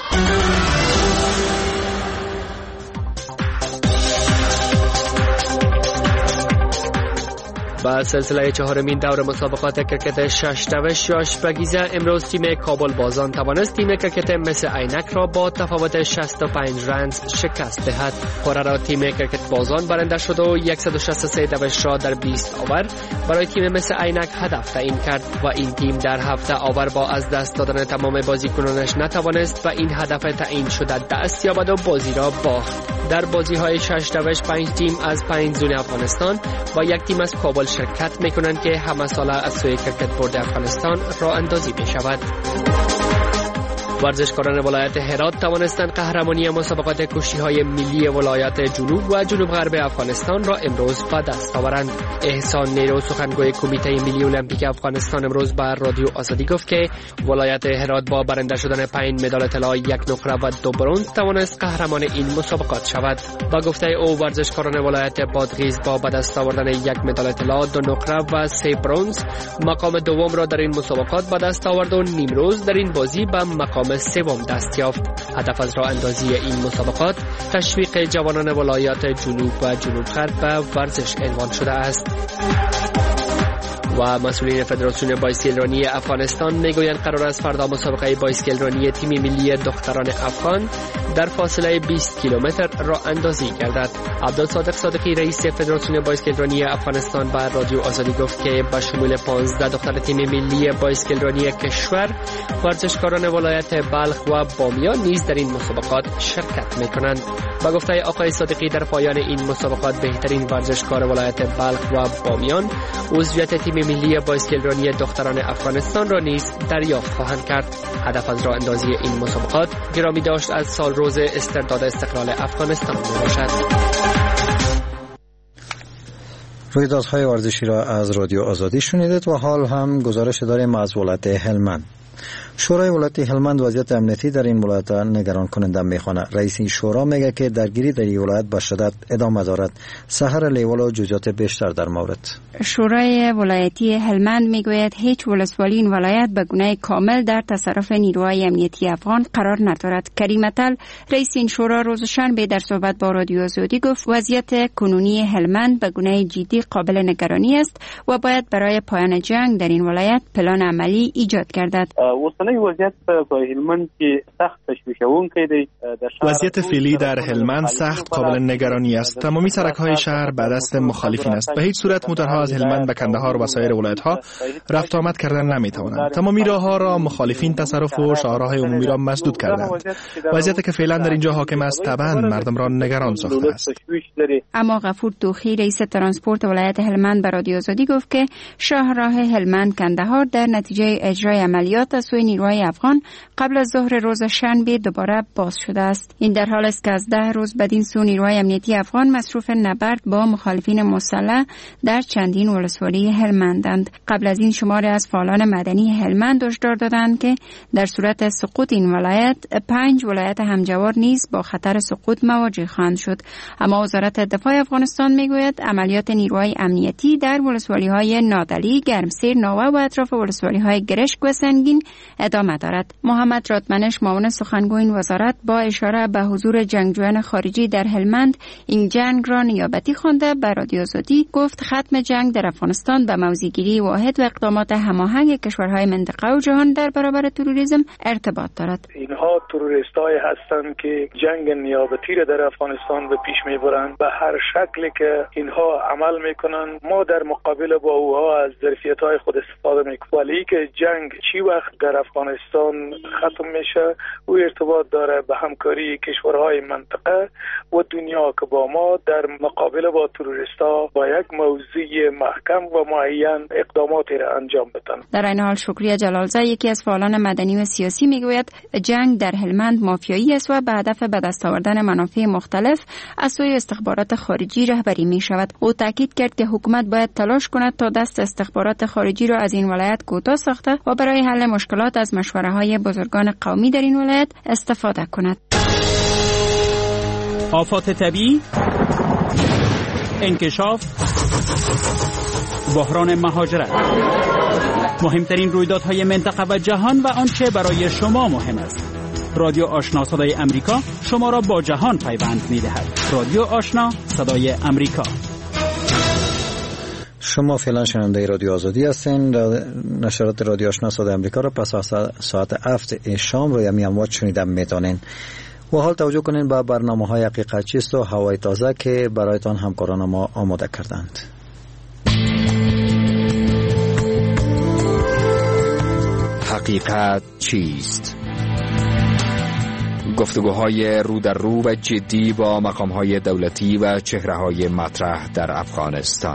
با سلسله چهارمین دور مسابقات کرکت شش دوش یا اشپگیزه امروز تیم کابل بازان توانست تیم کرکت مس عینک را با تفاوت شصت و پنج رنز شکست دهد. قرعه را تیم کرکت بازان برنده شد و صد و شصت و سه دوش را در بیست آور برای تیم مس عینک هدف تعیین کرد و این تیم در هفت آور با از دست دادن تمام بازیکنانش نتوانست و این هدف تعیین شده دست یابد و بازی را باخت. در بازی های شش دوش پنج تیم از پنج زون افغانستان و یک تیم از کابل شرکت میکنند که همه ساله از سوی کرکت بورد افغانستان راه اندازی می شود. ورزشکاران ولایت هرات توانستند قهرمانی مسابقات کشتی‌های ملی ولایت جنوب و جنوب غرب افغانستان را امروز به دست آورند. احسان نیرو سخنگوی کمیته ملی المپیک افغانستان امروز بر رادیو آزادی گفت که ولایت هرات با برنده شدن پنج مدال طلا، یک نقره و دو برنز توانست قهرمان این مسابقات شود. با گفته او ورزشکاران ولایت بادغیس با به دست آوردن یک مدال طلا، دو نقره و سه برنز مقام دوم را در این مسابقات به دست آورد و نیمروز در این بازی به مقام سوم دست یافت. هدف از راه اندازی این مسابقات تشویق جوانان ولایات جنوب و جنوب غرب به ورزش عنوان شده است. و مسئولین فدراسیون بایسکلرانی افغانستان میگویند قرار است فردا مسابقه بایسکلرانی تیم ملی دختران افغان در فاصله بیست کیلومتر راه اندازی گردد. عبدالصادق صادقی رئیس فدراسیون بایسکلرانی افغانستان به رادیو آزادی گفت که به شمول پانزده دختر تیم ملی بایسکلرانی کشور ورزشکاران ولایت بلخ و بامیان نیز در این مسابقات شرکت میکنند. با گفته آقای صادقی در پایان این مسابقات بهترین ورزشکار ولایت بلخ و بامیان عضویت تیم ملی بایسکلرانی دختران افغانستان را نیز دریافت خواهند کرد. هدف از راه اندازی این مسابقات گرامی داشت از سال روز استرداد استقلال افغانستان باشد. رویدادهای ورزشی را از رادیو آزادی شنیدید و حال هم گزارش داریم از ولایت هلمند. شورای ولایت هلمند وضعیت امنیتی در این ولایت نگران کننده میخوانه. رئیس شورا میگه که درگیری در این ولایت به شدت ادامه دارد. سحر لیوال و جزئیات بیشتر در مورد. شورای ولایتی هلمند میگوید هیچ ولسوالی این ولایت به گونه کامل در تصرف نیروهای امنیتی افغان قرار ندارد. کریم اتل رئیس این شورا روز شنبه در صحبت با رادیو آزادی گفت وضعیت کنونی هلمند به گونه جدی قابل نگرانی است و باید برای پایان جنگ در این ولایت پلان عملی ایجاد گردد. وضعیت په هلمند کې سخت تشویشونکی دی. وضعیت فعلی در هلمند سخت قابل نگرانی است. تمامی سرک‌های شهر به دست مخالفین است. به هیچ صورت موتورها از هلمند به کندهار و سایر ولایت‌ها رفت آمد کردن نمی‌توانند. تمامی راه‌ها را مخالفین تصرف و شاهراهای عمومی را مسدود کردند. وضعیتی که فعلا در اینجا حاکم است طبعاً مردم را نگران ساخته است. اما غفور دوخی رئیس ترانسپورت ولایت هلمند به رادیو آزادی گفت که شاهراه هلمند کندهار در نتیجه اجرای عملیات از سوی نیروهای افغان قبل از ظهر روز شنبه دوباره باز شده است. این در حال است که از ده روز بدین سو نیروهای امنیتی افغان مصروف نبرد با مخالفین مسلح در چندین ولسوالی هلمندند. قبل از این شماری از فعالان مدنی هلمند هشدار دادند که در صورت سقوط این ولایت پنج ولایت همجوار نیز با خطر سقوط مواجه خواهند شد. اما وزارت دفاع افغانستان میگوید عملیات نیروهای امنیتی در ولسوالی‌های نادلی، گرمسیر، ناوه و اطراف ولسوالی‌های گرشک و سنگین ادامه دارد. محمد رادمنش معاون سخنگوی این وزارت با اشاره به حضور جنگجویان خارجی در هلمند این جنگ را نیابتی خوانده به رادیو آزادی گفت ختم جنگ در افغانستان به موضع‌گیری واحد و اقدامات هماهنگ کشورهای منطقه و جهان در برابر تروریسم ارتباط دارد. اینها تروریستای هستند که جنگ نیابتی را در افغانستان به پیش میبرند. به هر شکلی که اینها عمل میکنند ما در مقابل با اوها از ظرفیت‌های خود استفاده میکنیم. ولی که جنگ چی وقت در افغانستان ختم میشه او ارتباط داره به همکاری کشورهای منطقه و دنیا که با ما در مقابل با تروریستا با یک موضوع محکم و معین اقداماتی را انجام بدن. در این حال شکریه جلالزاده یکی از فعالان مدنی و سیاسی میگوید جنگ در هلمند مافیایی است و به هدف به دست آوردن منافع مختلف از سوی استخبارات خارجی رهبری می شود. او تاکید کرد که حکومت باید تلاش کند تا دست استخبارات خارجی را از این ولایت کوتاه ساخته و برای حل مشکلات از مشوره‌های بزرگان قومی در این ولایت استفاده کند. آفات طبیعی، انکشاف، بحران مهاجرت، مهمترین رویدادهای منطقه و جهان و آنچه برای شما مهم است. رادیو آشنا صدای امریکا شما را با جهان پیوند می‌دهد. رادیو آشنا صدای امریکا. شما فعلا شنونده رادیو آزادی هستین. نشرات رادیو آشنا صدای امریکا را پس از ساعت هفت شام روی می امواج شنیدن میتونین. و حال توجه کنین به برنامه‌های حقیقت چیست و هوای تازه که برایتان همکاران ما آماده کردند. حقیقت چیست؟ گفتگوهای رو در رو و جدی با مقام‌های دولتی و چهره‌های مطرح در افغانستان.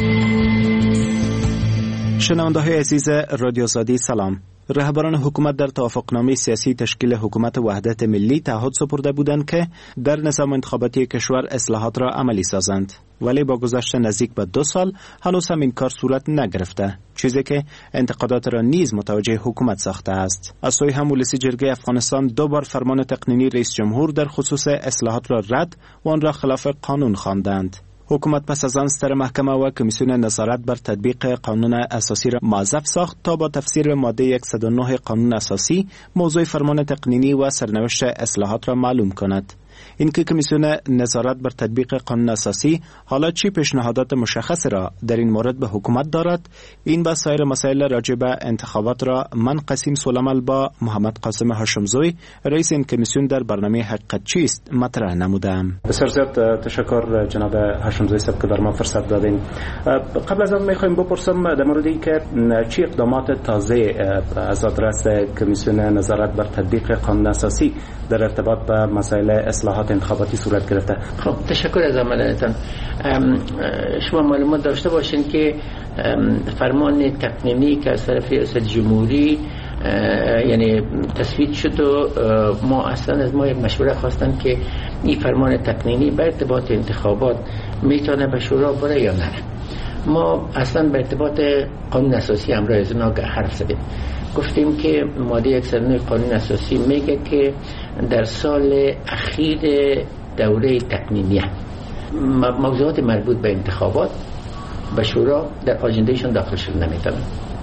شنونده‌های عزیز رادیو آزادی سلام. رهبران حکومت در توافقنامه سیاسی تشکیل حکومت وحدت ملی تعهد سپرده بودند که در نظام انتخاباتی کشور اصلاحات را عملی سازند، ولی با گذشت نزدیک به دو سال هنوز هم این کار صورت نگرفته، چیزی که انتقادات را نیز متوجه حکومت ساخته است. از سوی هم مجلس جرگه افغانستان دو بار فرمان تقنینی رئیس جمهور در خصوص اصلاحات را رد و آن را خلاف قانون خواندند. حکومت پس از آن ستر محکمه و کمیسیون نظارت بر تطبیق قانون اساسی را موظف ساخت تا با تفسیر ماده صد و نه قانون اساسی موضوع فرمان تقنینی و سرنوشت اصلاحات را معلوم کند. اینکه کمیسیون نظارت بر تطبیق قانون اساسی حالا چی پیشنهادات مشخص را در این مورد به حکومت دارد، این و سایر مسائل راجع به انتخابات را من قسیم سلامل با محمد قاسم هاشمزوی رئیس این کمیسیون در برنامه حقیقت چیست مطرح نمودم. بسیار زیاد تشکر جناب هاشمزوی صاحب که بر ما فرصت دادین. قبل از آن می‌خوایم بپرسم در مورد اینکه چی اقدامات تازه از آدرس کمیسیون نظارت بر تطبیق قانون اساسی در ارتباط به مسائل اصلاحات انتخاباتی صورت گرفته. خب تشکر از عملتان. شما معلومات داشته باشین که فرمان تقنینی که از طرف ریاست جمهوری یعنی تصویب شد و ما اصلا از ما یک مشوره خواستن که این فرمان تقنینی به ارتباط انتخابات میتونه به شورا بره یا نه. ما اصلا به ارتباط قانون اساسی امروز از اونا حرف زدیم. گفتیم که ماده صد و نه قانون اساسی میگه که در سال اخیر دوره تقنینیه موضوعات مربوط به انتخابات به شورا در آجندهشون داخل شد نمیتونن.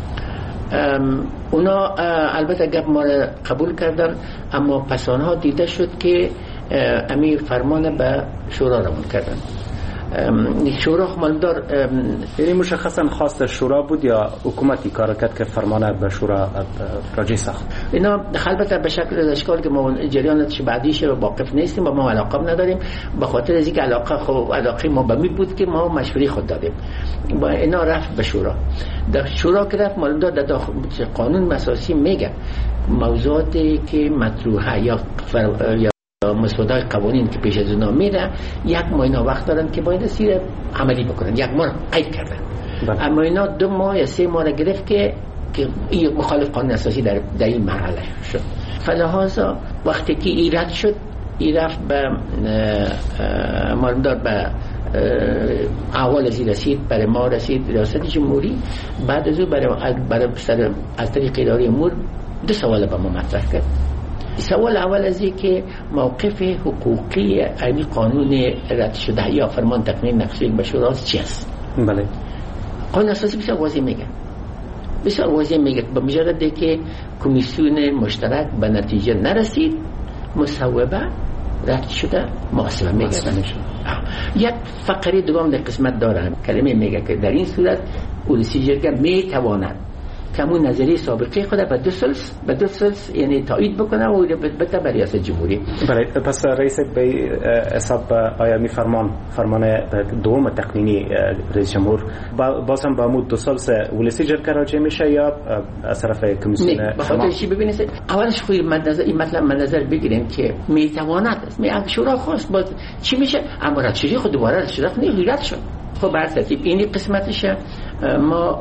اونا البته گپ ما را قبول کردن، اما پس آنها دیده شد که امیر فرمان به شورا روان کردن. شورا مالدار یعنی مشخصا خواست شورا بود یا حکومتی کار کرد که فرمان به شورا راجع ساخت؟ اینا البته به شکل از اشکال که ما جریانش بعدیش واقف نیستیم و ما علاقه نداریم، به خاطر از اینکه علاقه خو علاقه ما به می بود که ما مشوره خود دادیم با اینا رفت به شورا. در شورا که رفت مالدار در داخل قانون اساسی میگه موضوعاتی که مطروحه یا فر... یا مسودای قوانین که پیش از اونا میره یک ماه اینا وقت دارن که باید سیر عملی بکنن. یک ماه قید کردن، اما اینا دو ماه یا سه ماه گرفت که که این مخالف قانون اساسی در, در این مرحله شد. فلحاظا وقتی که ایراد شد ای رفت به مالمدار به اول ازی رسید برای ما رسید ریاست جمهوری. بعد از او برای, برای سر از طریق اداره امور دو سوال به ما مطرح کرد. سوال اول از این که موقف حقوقی این قانون رد شده یا فرمان تقنین نقشه به شورا چی است؟ بله. قانون اساسی بسیار واضح میگه بسیار واضح میگه به مجرد که کمیسیون مشترک به نتیجه نرسید مصوبه رد شده محاسبه میگه. یک فقره دوم در قسمت داره کلمه میگه که در این صورت پلیسی جرگه میتواند که همون نظریه سابقه خود به دو سلس به دو سلس یعنی تایید بکنه و بده به ریاست جمهوری. بله. پس رئیس به حساب آیا می فرمان فرمان دوم تقنینی رئیس جمهور باز هم به عمود دو سلس پلیسی جرگه راجع میشه یا از طرف کمیسیون؟ نه بخاطر چی ببینید اولش خوی نظر این مطلب من نظر بگیریم که میتواند می شورا خواست باز چی میشه اما رد شدی خود دوباره رد شده نه غیرت شد. خب بر ترتیب اینی قسمتشه ما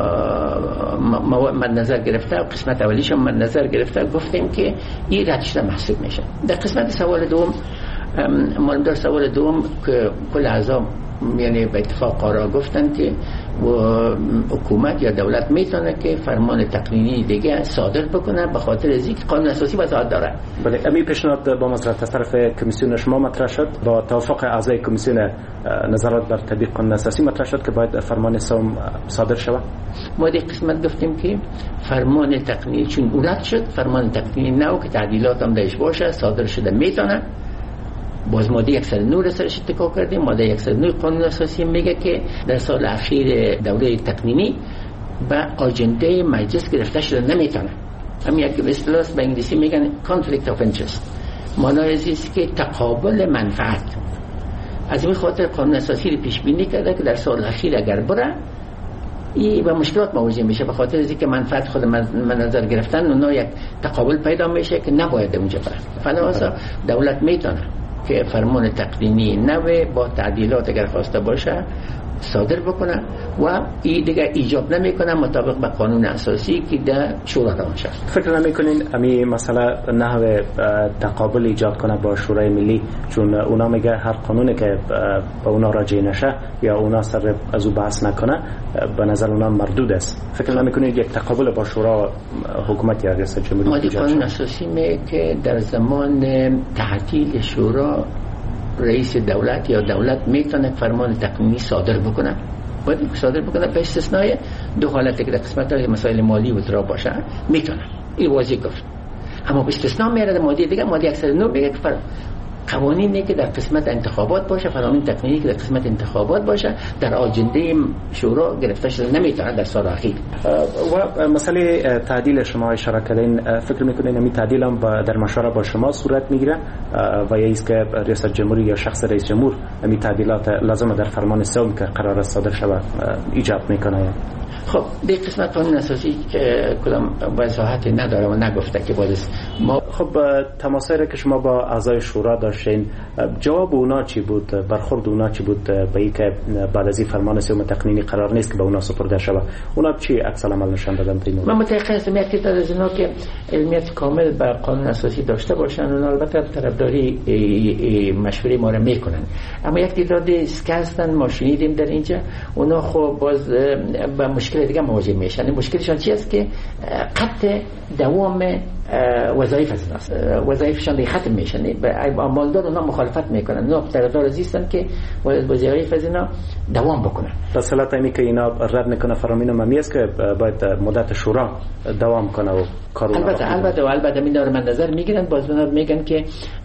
ما مد نظر گرفته و قسمت اولیش هم مد نظر گرفته گفتیم که این رد شده محسوب میشه. در قسمت سوال دوم مالمدار سوال دوم که کل اعضا یعنی به اتفاق قرار گفتن که حکومت یا دولت میتونه که فرمان تقنینی دیگه صادر بکنه به خاطر از اینکه قانون اساسی وضاحت داره. بله. امی پیشنهاد با مصرف از طرف کمیسیون شما مطرح شد با توافق اعضای کمیسیون نظارت بر تطبیق قانون اساسی مطرح شد که باید فرمان سوم صادر شود. ما در قسمت گفتیم که فرمان تقنینی چون اولاد شد فرمان تقنینی نو که تعدیلات هم درش باشه صادر شده میتونه. باز ماده صد و نه سرش اتکا کردیم. ماده صد و نه قانون اساسی میگه که در سال اخیر دوره تقنینی به آجنده مجلس گرفته شده نمیتونه. همین یک اصطلاح به انگلیسی میگن conflict of interest. معنای است که تقابل منفعت. از این خاطر قانون اساسی رو پیش بینی کرده که در سال اخیر اگر بره ای با مشکلات مواجه میشه به خاطر اینکه منفعت خود من نظر گرفتن اونها یک تقابل پیدا میشه که نباید اونجا بره. فلحاظا دولت میتونه که فرمان تقنینی نوه با تعدیلات اگر خواسته باشه صادر بکنه و این دیگه ایجاب نمیکنه مطابق به قانون اساسی که در شورا روان شد. فکر نمیکنین امی مسئله نحوه تقابل ایجاد کنه با شورای ملی چون اونا میگه هر قانونی که به اونا راجع نشه یا اونا سر از او بحث نکنه به نظر اونا مردود است. فکر نمیکنین یک تقابل با شورا حکومت یا ریاست جمهوری ایجاد شد؟ قانون اساسی میگه که در زمان تعطیل شورا رئیس دولت یا دولت میتونه فرمان تقنینی صادر بکنه. باید صادر بکنه به استثنای دو حالتی که در قسمت های مسائل مالی و اضراب باشه میتونه. این واضح گفت. اما به استثناء میاره در ماده دیگه ماده صد و نه میگه که قوانینی که در قسمت انتخابات باشه فرمان تقنینی که در قسمت انتخابات باشه در آجنده شورا گرفته شده نمیتونه در سال اخیر. و مسئله تعدیل شما اشاره کردین فکر میکنین این تعدیل هم در مشوره با شما صورت میگیره و یا است که ریاست جمهوری یا شخص رئیس جمهور این تعدیلات لازمه در فرمان سوم که قرار است صادر شود ایجاب میکنه؟ خب در قسمت قانون اساسی کدام وضاحت نداره و نگفته که باید ما. خب تماسایی که شما با اعضای شورا داشتین جواب اونا چی بود؟ برخورد اونا چی بود به اینکه بعد از این فرمان سوم تقنینی قرار نیست که به اونا سپرده شود؟ اونا چی عکس العمل نشان دادن؟ من متأکد هستم یک تعداد از اینا که علمیت کامل به قانون اساسی داشته باشن و البته طرفداری مشوره ما را میکنن. اما یک تعداد اسکا هستن ما شنیدیم در اینجا اونا خب باز به مشکل دیگه مواجه میشن. این مشکلشان چی است که قطع دوام وظایف از ناست وظایفشان دیگه ختم میشن. مالدار اونا مخالفت میکنن. اونا طرفدار زیستن که وظایف از اینا دوام بکنن. پس حالت اینه که اینا رد میکنه فرامین ممی است که باید مدت شورا دوام کنه و کارو البته البته و البته می داره من نظر میگیرن باز اونا میگن که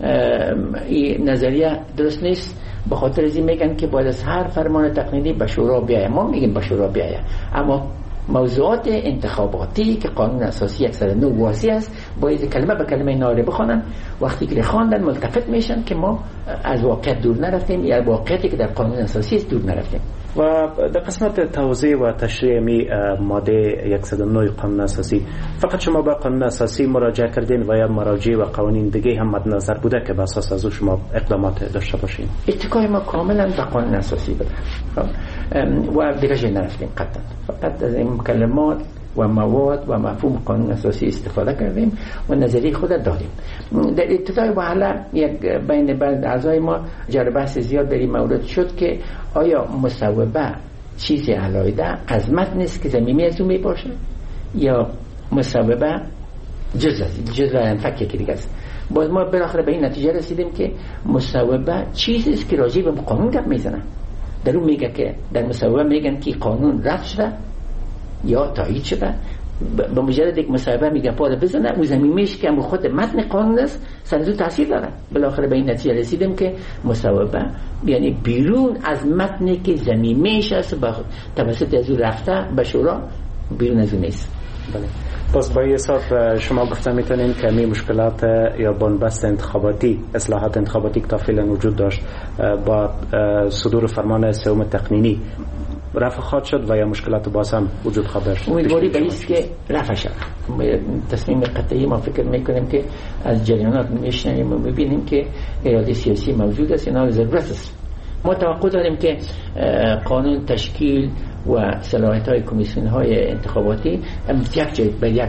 این نظریه درست نیست به خاطر از این میگن که باید از هر فرمان تقنینی به شورا بیاید. ما میگیم به شورا بیاید اما موضوعات انتخاباتی که قانون اساسی صد و نه واضح است باید کلمه به کلمه اینا رو بخونن. وقتی که خواندن ملتفت میشن که ما از واقعیت دور نرفتیم یا واقعیتی که در قانون اساسی است دور نرفتیم. و در قسمت توضیح و تشریح می ماده صد و نه قانون اساسی فقط شما با قانون اساسی مراجعه کردین و یا مراجع و قوانین دیگه هم مد نظر بوده که بر اساس از شما اقدامات داشته باشین؟ اتکای ما کاملا به قانون اساسی بوده و دیگه جای نرفتیم قطعا. فقط از این کلمات و مواد و مفهوم قانون اساسی استفاده کردیم و نظریه خود داریم. در ابتدای مرحله یک بین بعض اعضای ما جر بحث زیاد در این مورد شد که آیا مصوبه چیزی علاوه از متن است که ضمیمی از اون می باشه یا مصوبه جز است، جز انفک که دیگه است. باز ما بالاخره به این نتیجه رسیدیم که مصوبه چیزی است که راجع به قانون گپ میزنه. در اون میگه که در مصوبه میگن که قانون رفع شده یا تایید شده، به مجرد یک مصوبه میگه پاره بزنه او ضمیمیش که هم خود متن قانون است سرزو تاثیر داره. بالاخره به این نتیجه رسیدیم که مصوبه یعنی بیرون از متنی که ضمیمیش است با توسط از او رفته به شورا بیرون از اون نیست. بله. پس با این حساب شما گفتن میتونین که می مشکلات یا بنبست انتخاباتی، اصلاحات انتخاباتی که تا فعلا وجود داشت با صدور فرمان سوم تقنینی رفع خواهد شد و یا مشکلات باز هم وجود خواهد داشت؟ امیدواری به است که رفع شد. تصمیم قطعی ما فکر میکنیم که از جریانات میشنیم و میبینیم که اراده سیاسی موجود است، اینا ضرورت است. ما توقع داریم که قانون تشکیل و صلاحیت های کمیسیون های انتخاباتی یک جای به یک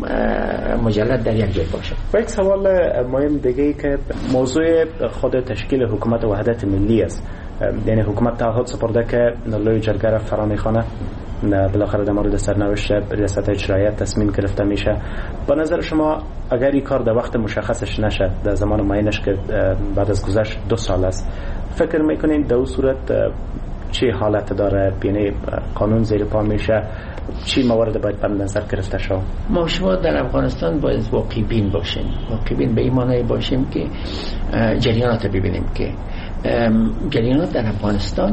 مجلد در یک جای باشه. و یک سوال مهم دیگه ای که موضوع خود تشکیل حکومت وحدت ملی است. یعنی حکومت تعهد سپرده که لوی جرگه را فرا میخوانه، بالاخره در مورد سرنوشت ریاست اجرایی تصمیم گرفته میشه. با نظر شما اگر این کار در وقت مشخصش نشه، در زمان معینش که بعد از گذشت دو سال است، فکر میکنین در اون صورت چی حالت داره؟ یعنی قانون زیر پا میشه، چی موارد باید به نظر گرفته شود؟ ما شما در افغانستان باید واقعی بین باشیم. واقعی بین به این معنی باشیم که جریانات ببینیم که جریانات در افغانستان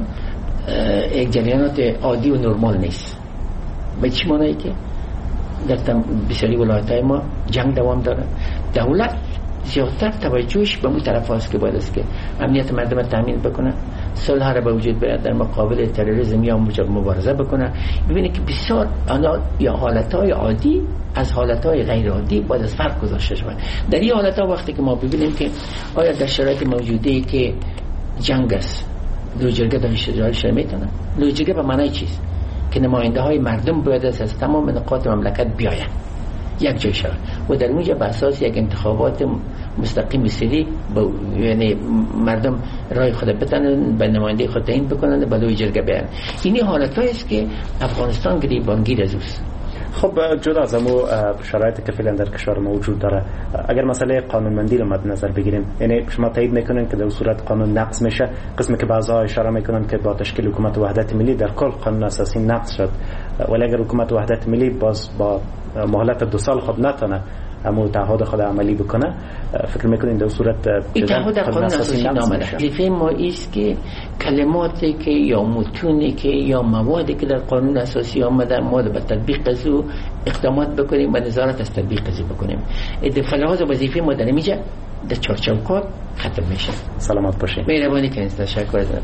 یک جریانات عادی و نرمال نیست. به چی معنی که در بسیاری ولایت‌های ما جنگ دوام داره، دولت زیادتر توجهش به اون طرف هست که باید است که امنیت مردم تامین بکنه، صلح را به وجود بیاره، در مقابل تروریسم یا مبارزه بکنه. ببینید که بسیار آنها یا حالتهای عادی از حالتهای غیر عادی باید از فرق گذاشته شود. در این حالتها وقتی که ما ببینیم که آیا در شرایط موجوده که جنگ است لوی جرگه داشته اجرایش میتونه، لوی جرگه به معنی چیست؟ که نماینده های مردم باید از تمام نقاط مملکت بیاین یک جای شود و در اونجا به اساس یک انتخابات مستقیم سری یعنی مردم رای خود بتنن، به نماینده خود تعیین بکنن و لوی جرگه بیان. اینی حالتایی است که افغانستان گریبانگیر از اوست. خب جدا از امو شرایطی که فعلا در کشور ما وجود داره، اگر مسئله قانونمندی رو مد نظر بگیریم، یعنی شما تایید میکنین که در صورت قانون نقض میشه، قسمی که بعضا اشاره میکنن که با تشکیل حکومت وحدت ملی در کل قانون اساسی نقض شد، ولی اگر حکومت وحدت ملی باز با مهلت دو سال خود نتونه امو تعهد خود عملی بکنه، فکر میکنین در صورت این تعهد قانون اساسی نامده. تکلیف ما ایست که کلماتی که یا متونی که یا موادی که در قانون اساسی آمده ما به تطبیق از او اقدامات بکنیم و نظارت از تطبیق از بکنیم. ادفاعات وظیفه ما در اینجا در چارچوب ختم میشه. سلامت باشید. مهربانی کنید. تشکر ازت.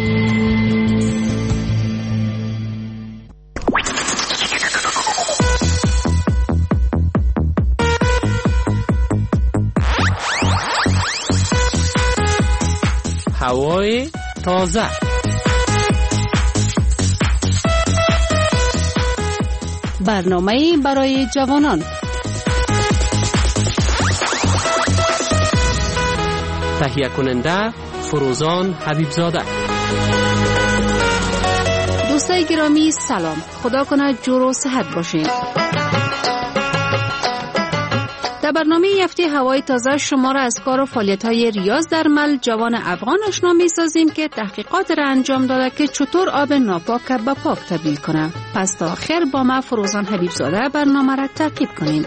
هوای تازه. برنامه برای جوانان. تهیه کننده فروزان حبیبزاده. دوستای گرامی سلام، خدا کنه جور و صحت باشین. در برنامه هفته هوای تازه شما را از کار و فعالیت‌های ریاض در مل جوان افغان آشنا می‌سازیم که تحقیقات را انجام داده که چطور آب ناپاک به پاک تبدیل کنه. پس تا آخر با ما فروزان حبیبزاده برنامه را تعقیب کنین.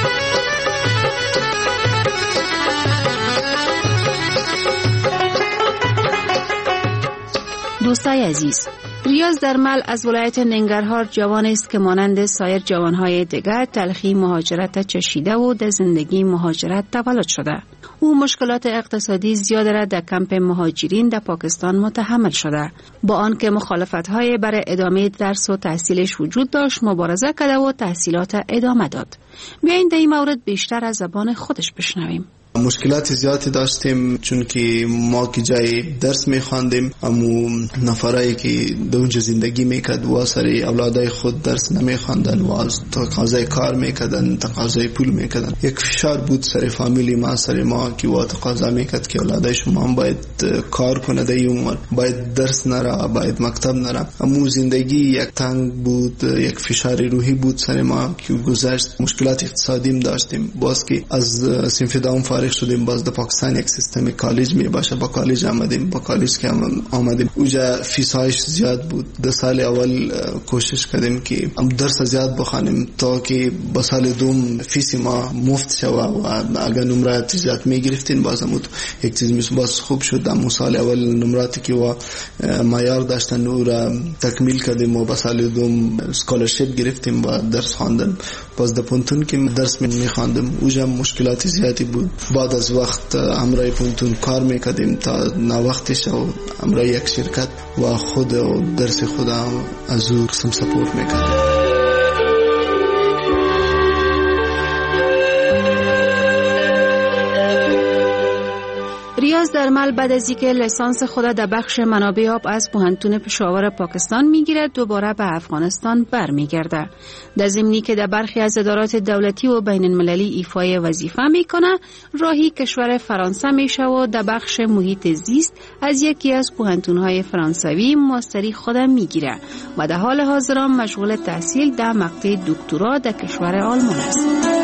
دوستای عزیز، ریاض درمل از ولایت ننگرهار جوان است که مانند سایر جوانهای دیگر تلخی مهاجرت چشیده و در زندگی مهاجرت تولد شده. او مشکلات اقتصادی زیاد را در کمپ مهاجرین در پاکستان متحمل شده. با آنکه مخالفت‌های برای ادامه درس و تحصیلش وجود داشت، مبارزه کرده و تحصیلات ادامه داد. بیایید در این مورد بیشتر از زبان خودش بشنویم. مشکلات زیادی داشتیم، چون که ما که جای درس میخواندیم امو نفرایی که در اونجا زندگی میکرد و سری اولادای خود درس نمیخواندن و از تقاضای کار میکردن، تقاضای پول میکردن. یک فشار بود سر فامیلی ما، سر ما که و تقاضا میکرد که اولادای شما هم باید کار کنه در این عمر، باید درس نره، باید مکتب نره. امو زندگی یک تنگ بود، یک فشار روحی بود سر ما که گذشت. مشکلات اقتصادی داشتیم. باز که از صنف دوم فارغ شدیم، باز در پاکستان یک سیستم کالج می باشه، با کالج آمدیم. با کالج که آمدیم اونجا فیسایش زیاد بود. دو سال اول کوشش کردیم که هم درس زیاد بخوانیم تا که با سال دوم فیس ما مفت شود و اگر نمرات زیاد می گرفتین باز هم یک چیز میشه باز خوب شد. هم سال اول نمراتی که و معیار داشتن او را تکمیل کردیم و با سال دوم اسکالرشیپ گرفتیم و درس خواندن. باز در پونتون که درس می خواندم اونجا مشکلات زیادی بود. بعد از وقت همراه پونتون کار میکردیم تا نوقتش و همراه یک شرکت و خود و درس خودم از او قسم سپورت میکردیم. ریاض درمل بعد از اینکه لیسانس خود در بخش منابع آب از پوهنتون پشاور پاکستان میگیرد دوباره به افغانستان برمیگرده. در ضمنی که در برخی از ادارات دولتی و بین المللی ایفای وظیفه میکنه، راهی کشور فرانسه میشه و در بخش محیط زیست از یکی از پوهنتونهای فرانسوی ماستری خود میگیره و در حال حاضر مشغول تحصیل در مقطع دکترا در کشور آلمان است.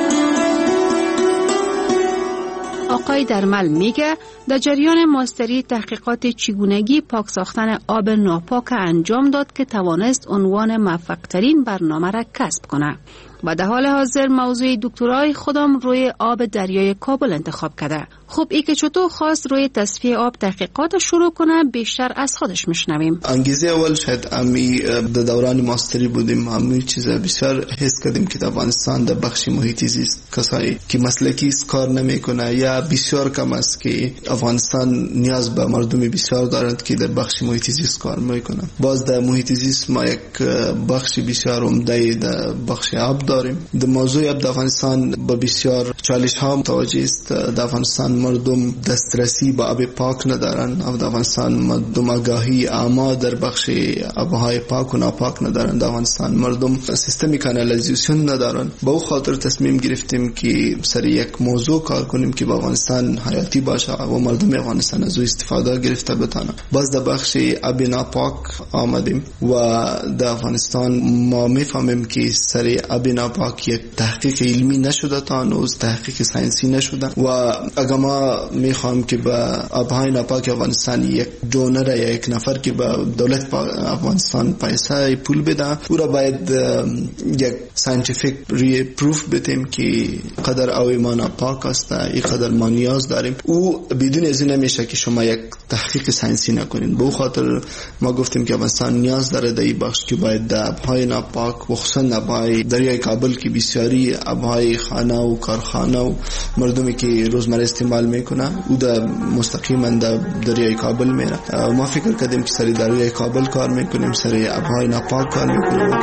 آقای درمل میگه در جریان ماستری تحقیقات چگونگی پاک ساختن آب ناپاک انجام داد که توانست عنوان موفق ترین برنامه را کسب کنه و در حال حاضر موضوع دکترای خودم روی آب دریای کابل انتخاب کرده. خب ای که چطور خواست روی تصفیه آب تحقیقات شروع کنه بیشتر از خودش میشنویم. انگیزه اول شاید امی در دوران ماستری بودیم، امی چیزا بسیار حس کردیم که افغانستان در بخش محیط زیست کسایی که مسلکی کار نمیکنه یا بسیار کم است که افغانستان نیاز به مردم بسیار دارند که در بخش محیط زیست کار میکنن. باز در محیط زیست ما یک بخش بسیار عمده در بخش آب داریم. در موضوع آب در افغانستان با بسیار چالش ها متوجه است. در افغانستان مردم دسترسی به آب پاک ندارن. در افغانستان مردم آگاهی عامه در بخش آبهای پاک و ناپاک ندارن. در افغانستان مردم سیستم کانالیزاسیون ندارن. با او خاطر تصمیم گرفتیم که سر یک موضوع کار کنیم که با افغانستان حیاتی باشه و مردم افغانستان از او استفاده گرفته بتانن. باز در بخش آب ناپاک آمدیم و در افغانستان ما میفهمیم که سر آب ناپاک یک تحقیق علمی نشده تا هنوز، تحقیق ساینسی نشده و اگر ما میخوام که به آبهای ناپاک افغانستان یک دونر یا یک نفر که به دولت افغانستان پیسه پول بده، او را باید یک ساینتیفیک ری پروف بدیم که قدر آب ما ناپاک است، این قدر ما نیاز داریم. او بدون از این نمیشه که شما یک تحقیق ساینسی نکنین. به خاطر ما گفتیم که افغانستان نیاز داره در این بخش که باید در آبهای ناپاک و خصوصا آبهای دریای کابل که بسیاری آبهای خانه و کارخانه و مردمی که روزمره استعمال میکنه او در مستقیما در دریای کابل میره. ما فکر کردیم که سری دریای کابل کار میکنیم، سری آبهای ناپاک کار میکنیم.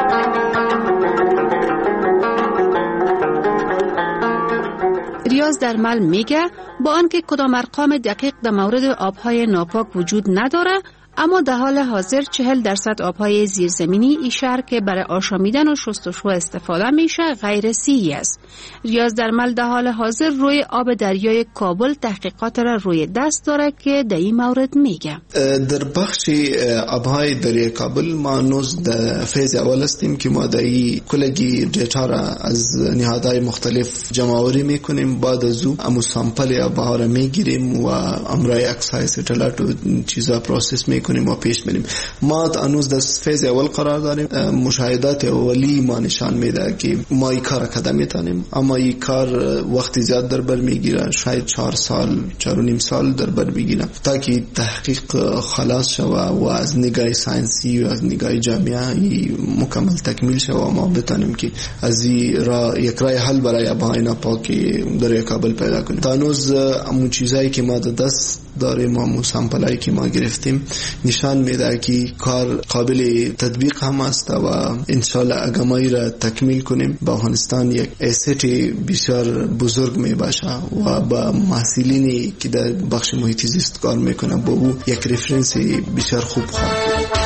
ریاض درمل میگه با آنکه کدام ارقام دقیق در مورد آبهای ناپاک وجود نداره، اما در حال حاضر چهل درصد آبهای زیرزمینی ای شهر که برای آشامیدن و شستشو استفاده میشه غیر صحی است. ریاض درمل در حال حاضر روی آب دریای کابل تحقیقات را روی دست داره که در این مورد میگه. در بخش آبهای دریای کابل ما هنوز در فیز اول هستیم که ما در این کلگی دیتا را از نهادهای مختلف جمع‌آوری میکنیم. بعد از او امو سامپل آبها را میگیریم و امرای اکسای ستلایت و چیزا پروسس میکنیم کنیم و پیش بریم. ما هنوز در فیز اول قرار داریم. مشاهدات اولی ما نشان میده که ما این کار کده میتونیم، اما این کار وقتی زیاد در بر میگیره، شاید چهار سال چهار و نیم سال در بر میگیره تا که تحقیق خلاص شوه و از نگاه ساینسی و از نگاه جامعه مکمل تکمیل شوه و ما بتونیم که از این را یک راه حل برای آبهای ناپاک دریای کابل پیدا کنیم. تا هنوز همون چیزایی که ما در دست داریم، همون سامپلایی که ما گرفتیم نشان میده که کار قابل تطبیق هم است و انشالله اگمایی را تکمیل کنیم با افغانستان یک اسیت بسیار بزرگ می باشه و با محصولینی که در بخش محیط زیست کار میکنه با او یک رفرنس بسیار خوب خواهد.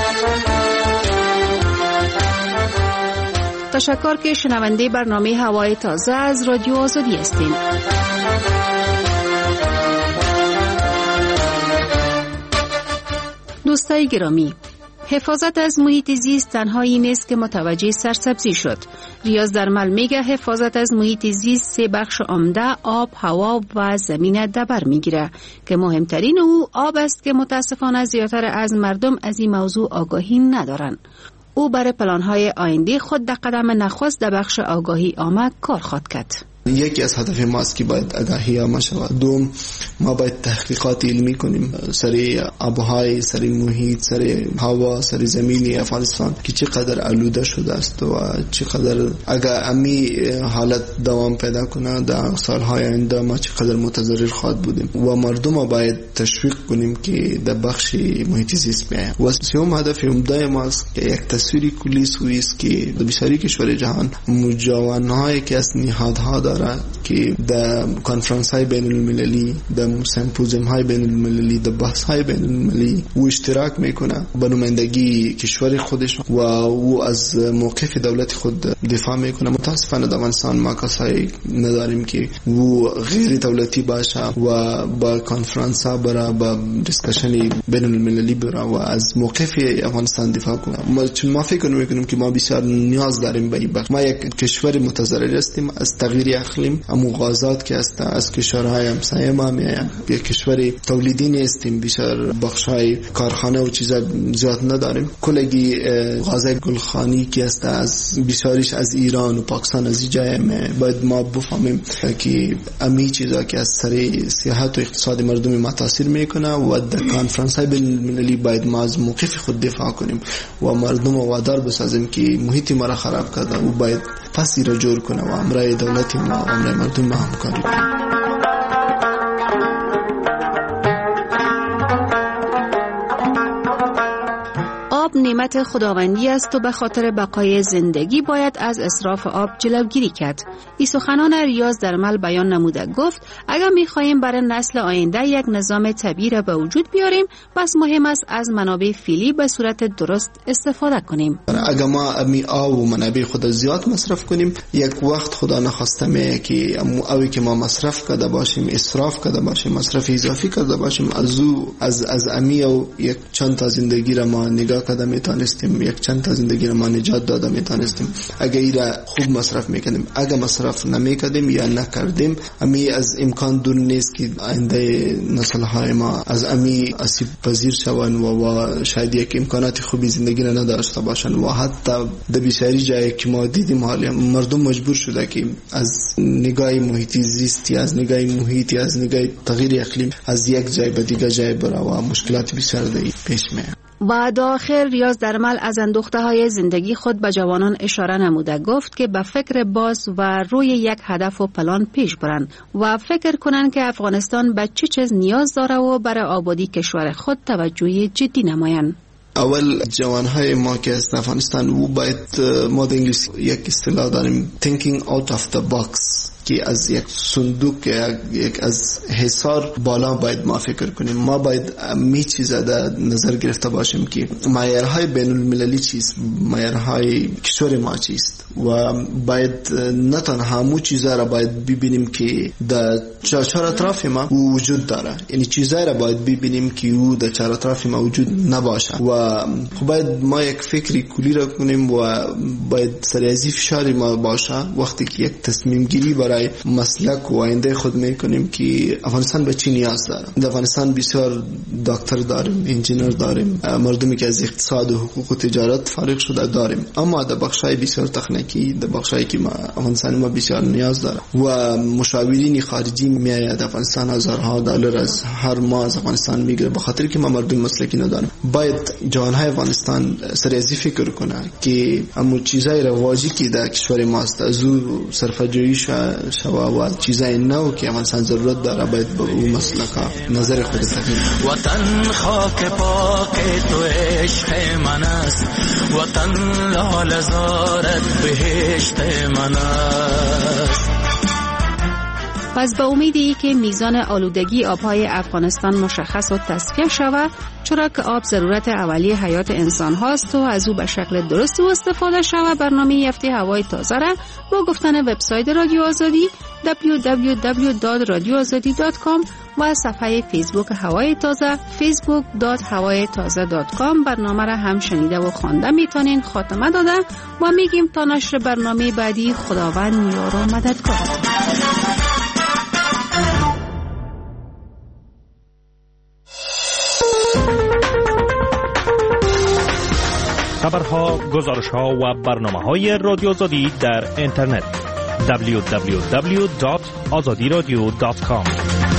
تشکر که شنونده برنامه هوای تازه از رادیو آزادی هستین. دوستای گرامی، حفاظت از محیط زیست تنها این نیست که متوجه سرسبزی شد. ریاض درمل میگه حفاظت از محیط زیست سه بخش عمده آب، هوا و زمین دبر میگیره که مهمترین او آب است که متاسفانه زیاتر از مردم از این موضوع آگاهی ندارن. او برای پلان‌های آینده خود در قدم نخست در بخش آگاهی عامه کار خواهد کرد. یکی از هدف ماست که باید آگاهی عامه شود. دوم، ما باید تحقیقات علمی کنیم سر آبهای، سر محیط، سر هوا، سر زمین افغانستان که چقدر آلوده شده است و چقدر اگر امی حالت دوام پیدا کنه در سالهای آینده ما چقدر متضرر خواهد بودیم و مردم ما باید تشویق کنیم که در بخش محیط زیست بیاین. و سوم هدف عمده ماست که یک تصویری کلی سوی است که در بسیاری کشور جهان مجاونهایی که از نهادها داره که در کنفرانس های بین المللی، در سمپوزیوم های بین المللی، در بحث های بین المللی و اشتراک میکنه به نمایندگی کشور خودش و او از موقف دولت خود دفاع میکنه. متاسفانه در افغانستان ما کسایی نداریم که او غیر دولتی باشه و با کنفرانس ها برای با دیسکشن بین المللی برای و از موقف افغانستان دفاع کنه. ما چون ما فکر میکنیم که ما بسیار نیاز داریم به این بخش. ما یک کشور متضرر هستیم از تغییر اقلیم، اما غازات که است از کشورهای همسایه ما میایم. یک کشور تولیدی نیستیم، بیشتر بخشای کارخانه و چیزا زیاد نداریم. کلگی غازه گلخانی که است از بیشترش از ایران و پاکستان از جای باید ما بفهمیم که امی چیزا که از سر سیاحت و اقتصاد مردم ما تاثیر میکنه و در کنفرانس های بین المللی باید ما از موقف خود دفاع کنیم و مردم وادار بسازیم که محیط ما را خراب کرده و باید پسی را جور کنه و امرای دولتی ما و امرای مردم ما همکاری کنه. آب نعمت خداوندی است و به خاطر بقای زندگی باید از اسراف آب جلوگیری کرد. این سخنان ریاض درمل بیان نموده گفت اگر می‌خواهیم برای نسل آینده یک نظام طبیعی را به وجود بیاریم پس مهم است از منابع فعلی به صورت درست استفاده کنیم. اگر ما امی آب و منابع خود زیاد مصرف کنیم یک وقت خدا نخواسته می که اوی که ما مصرف کرده باشیم اسراف کرده باشیم مصرف اضافی کرده باشیم از او از از امی و یک چند تا زندگی را ما نگاه کرده میتونستیم یک چند تا زندگی را ما نجات داده میتونستیم اگر ای را خوب مصرف میکردیم. اگر مصرف نمیکردیم یا نکردیم امی از امکان دور نیست که آینده نسل های ما از امی آسیب پذیر شوند و, و شاید یک امکانات خوبی زندگی را نداشته باشند و حتی در بسیاری جایی که ما دیدیم حالا مردم مجبور شده که از نگاه محیطی زیستی از نگاه محیطی از نگاه تغییر اقلیم از یک جای به دیگر جای بره و مشکلات بسیار پیش میاد. و داخل ریاض درمل از اندوخته های زندگی خود به جوانان اشاره نموده گفت که به فکر باز و روی یک هدف و پلان پیش برند و فکر کنند که افغانستان به چه چیز نیاز داره و برای آبادی کشور خود توجه جدی نمایند. اول جوانهای ما که از افغانستان او باید ما در انگلیسی یک اصطلاح داریم thinking out of the box که از یک صندوق یک از حصار بالا باید ما فکر کنیم. ما باید می چیز در نظر گرفته باشیم که معیارهای بین المللی چیست، معیارهای کشور ما چیست و باید نه تنها همون چیزا را باید ببینیم که در چهار اطراف ما وجود داره، یعنی چیزا را باید ببینیم که او در چهار اطراف ما وجود نباشه و باید ما یک فکری کلی را کنیم و باید سریعی فشاری ما باشه وقتی که یک تصمیم گیری برای مسلک و آینده خود میکنیم که افغانستان به چی نیاز داره. در افغانستان بسیار دکتر داریم، انجینر داریم، مردمی که از اقتصاد و حقوق و تجارت فارغ شده داریم، اما در بخشای بسیار تکنیکی در بخشایی که ما افغانستان ما بسیار نیاز داره و مشاورین خارجی میآید افغانستان هزارها دلار از هر ماه از افغانستان میگیره به خاطر که ما مردم مسلکی نداریم. باید جوانهای افغانستان سریعی فکر کنه که همون چیزای رواجی که در کشور ماست از او صرفه‌جویی شوه و چیزای نو که مثلا ضرورت داره باید به اون مسلک نظر خود تغییر. وطن خاک پاک تو عشق من است، وطن لاله زارت بهشت من است. پس به امیدی که میزان آلودگی آبهای افغانستان مشخص و تصفیه شود، چرا که آب ضرورت اولیه حیات انسان هاست و از او به شکل درستی استفاده شود، برنامه هفته هوای تازه را با گفتن وبسایت رادیو آزادی دبلیو دبلیو دبلیو دات رادیو آزادی دات کام و صفحه فیسبوک هوای تازه فیسبوک دات هوای تازه دات کام برنامه را هم شنیده و خوانده میتونین خاتمه داده و میگیم تا نشر برنامه بعدی خداوند یار و مددگار. خبرها، گزارش‌ها و برنامه‌های رادیو آزادی در اینترنت دبلیو دبلیو دبلیو دات آزادی رادیو دات کام.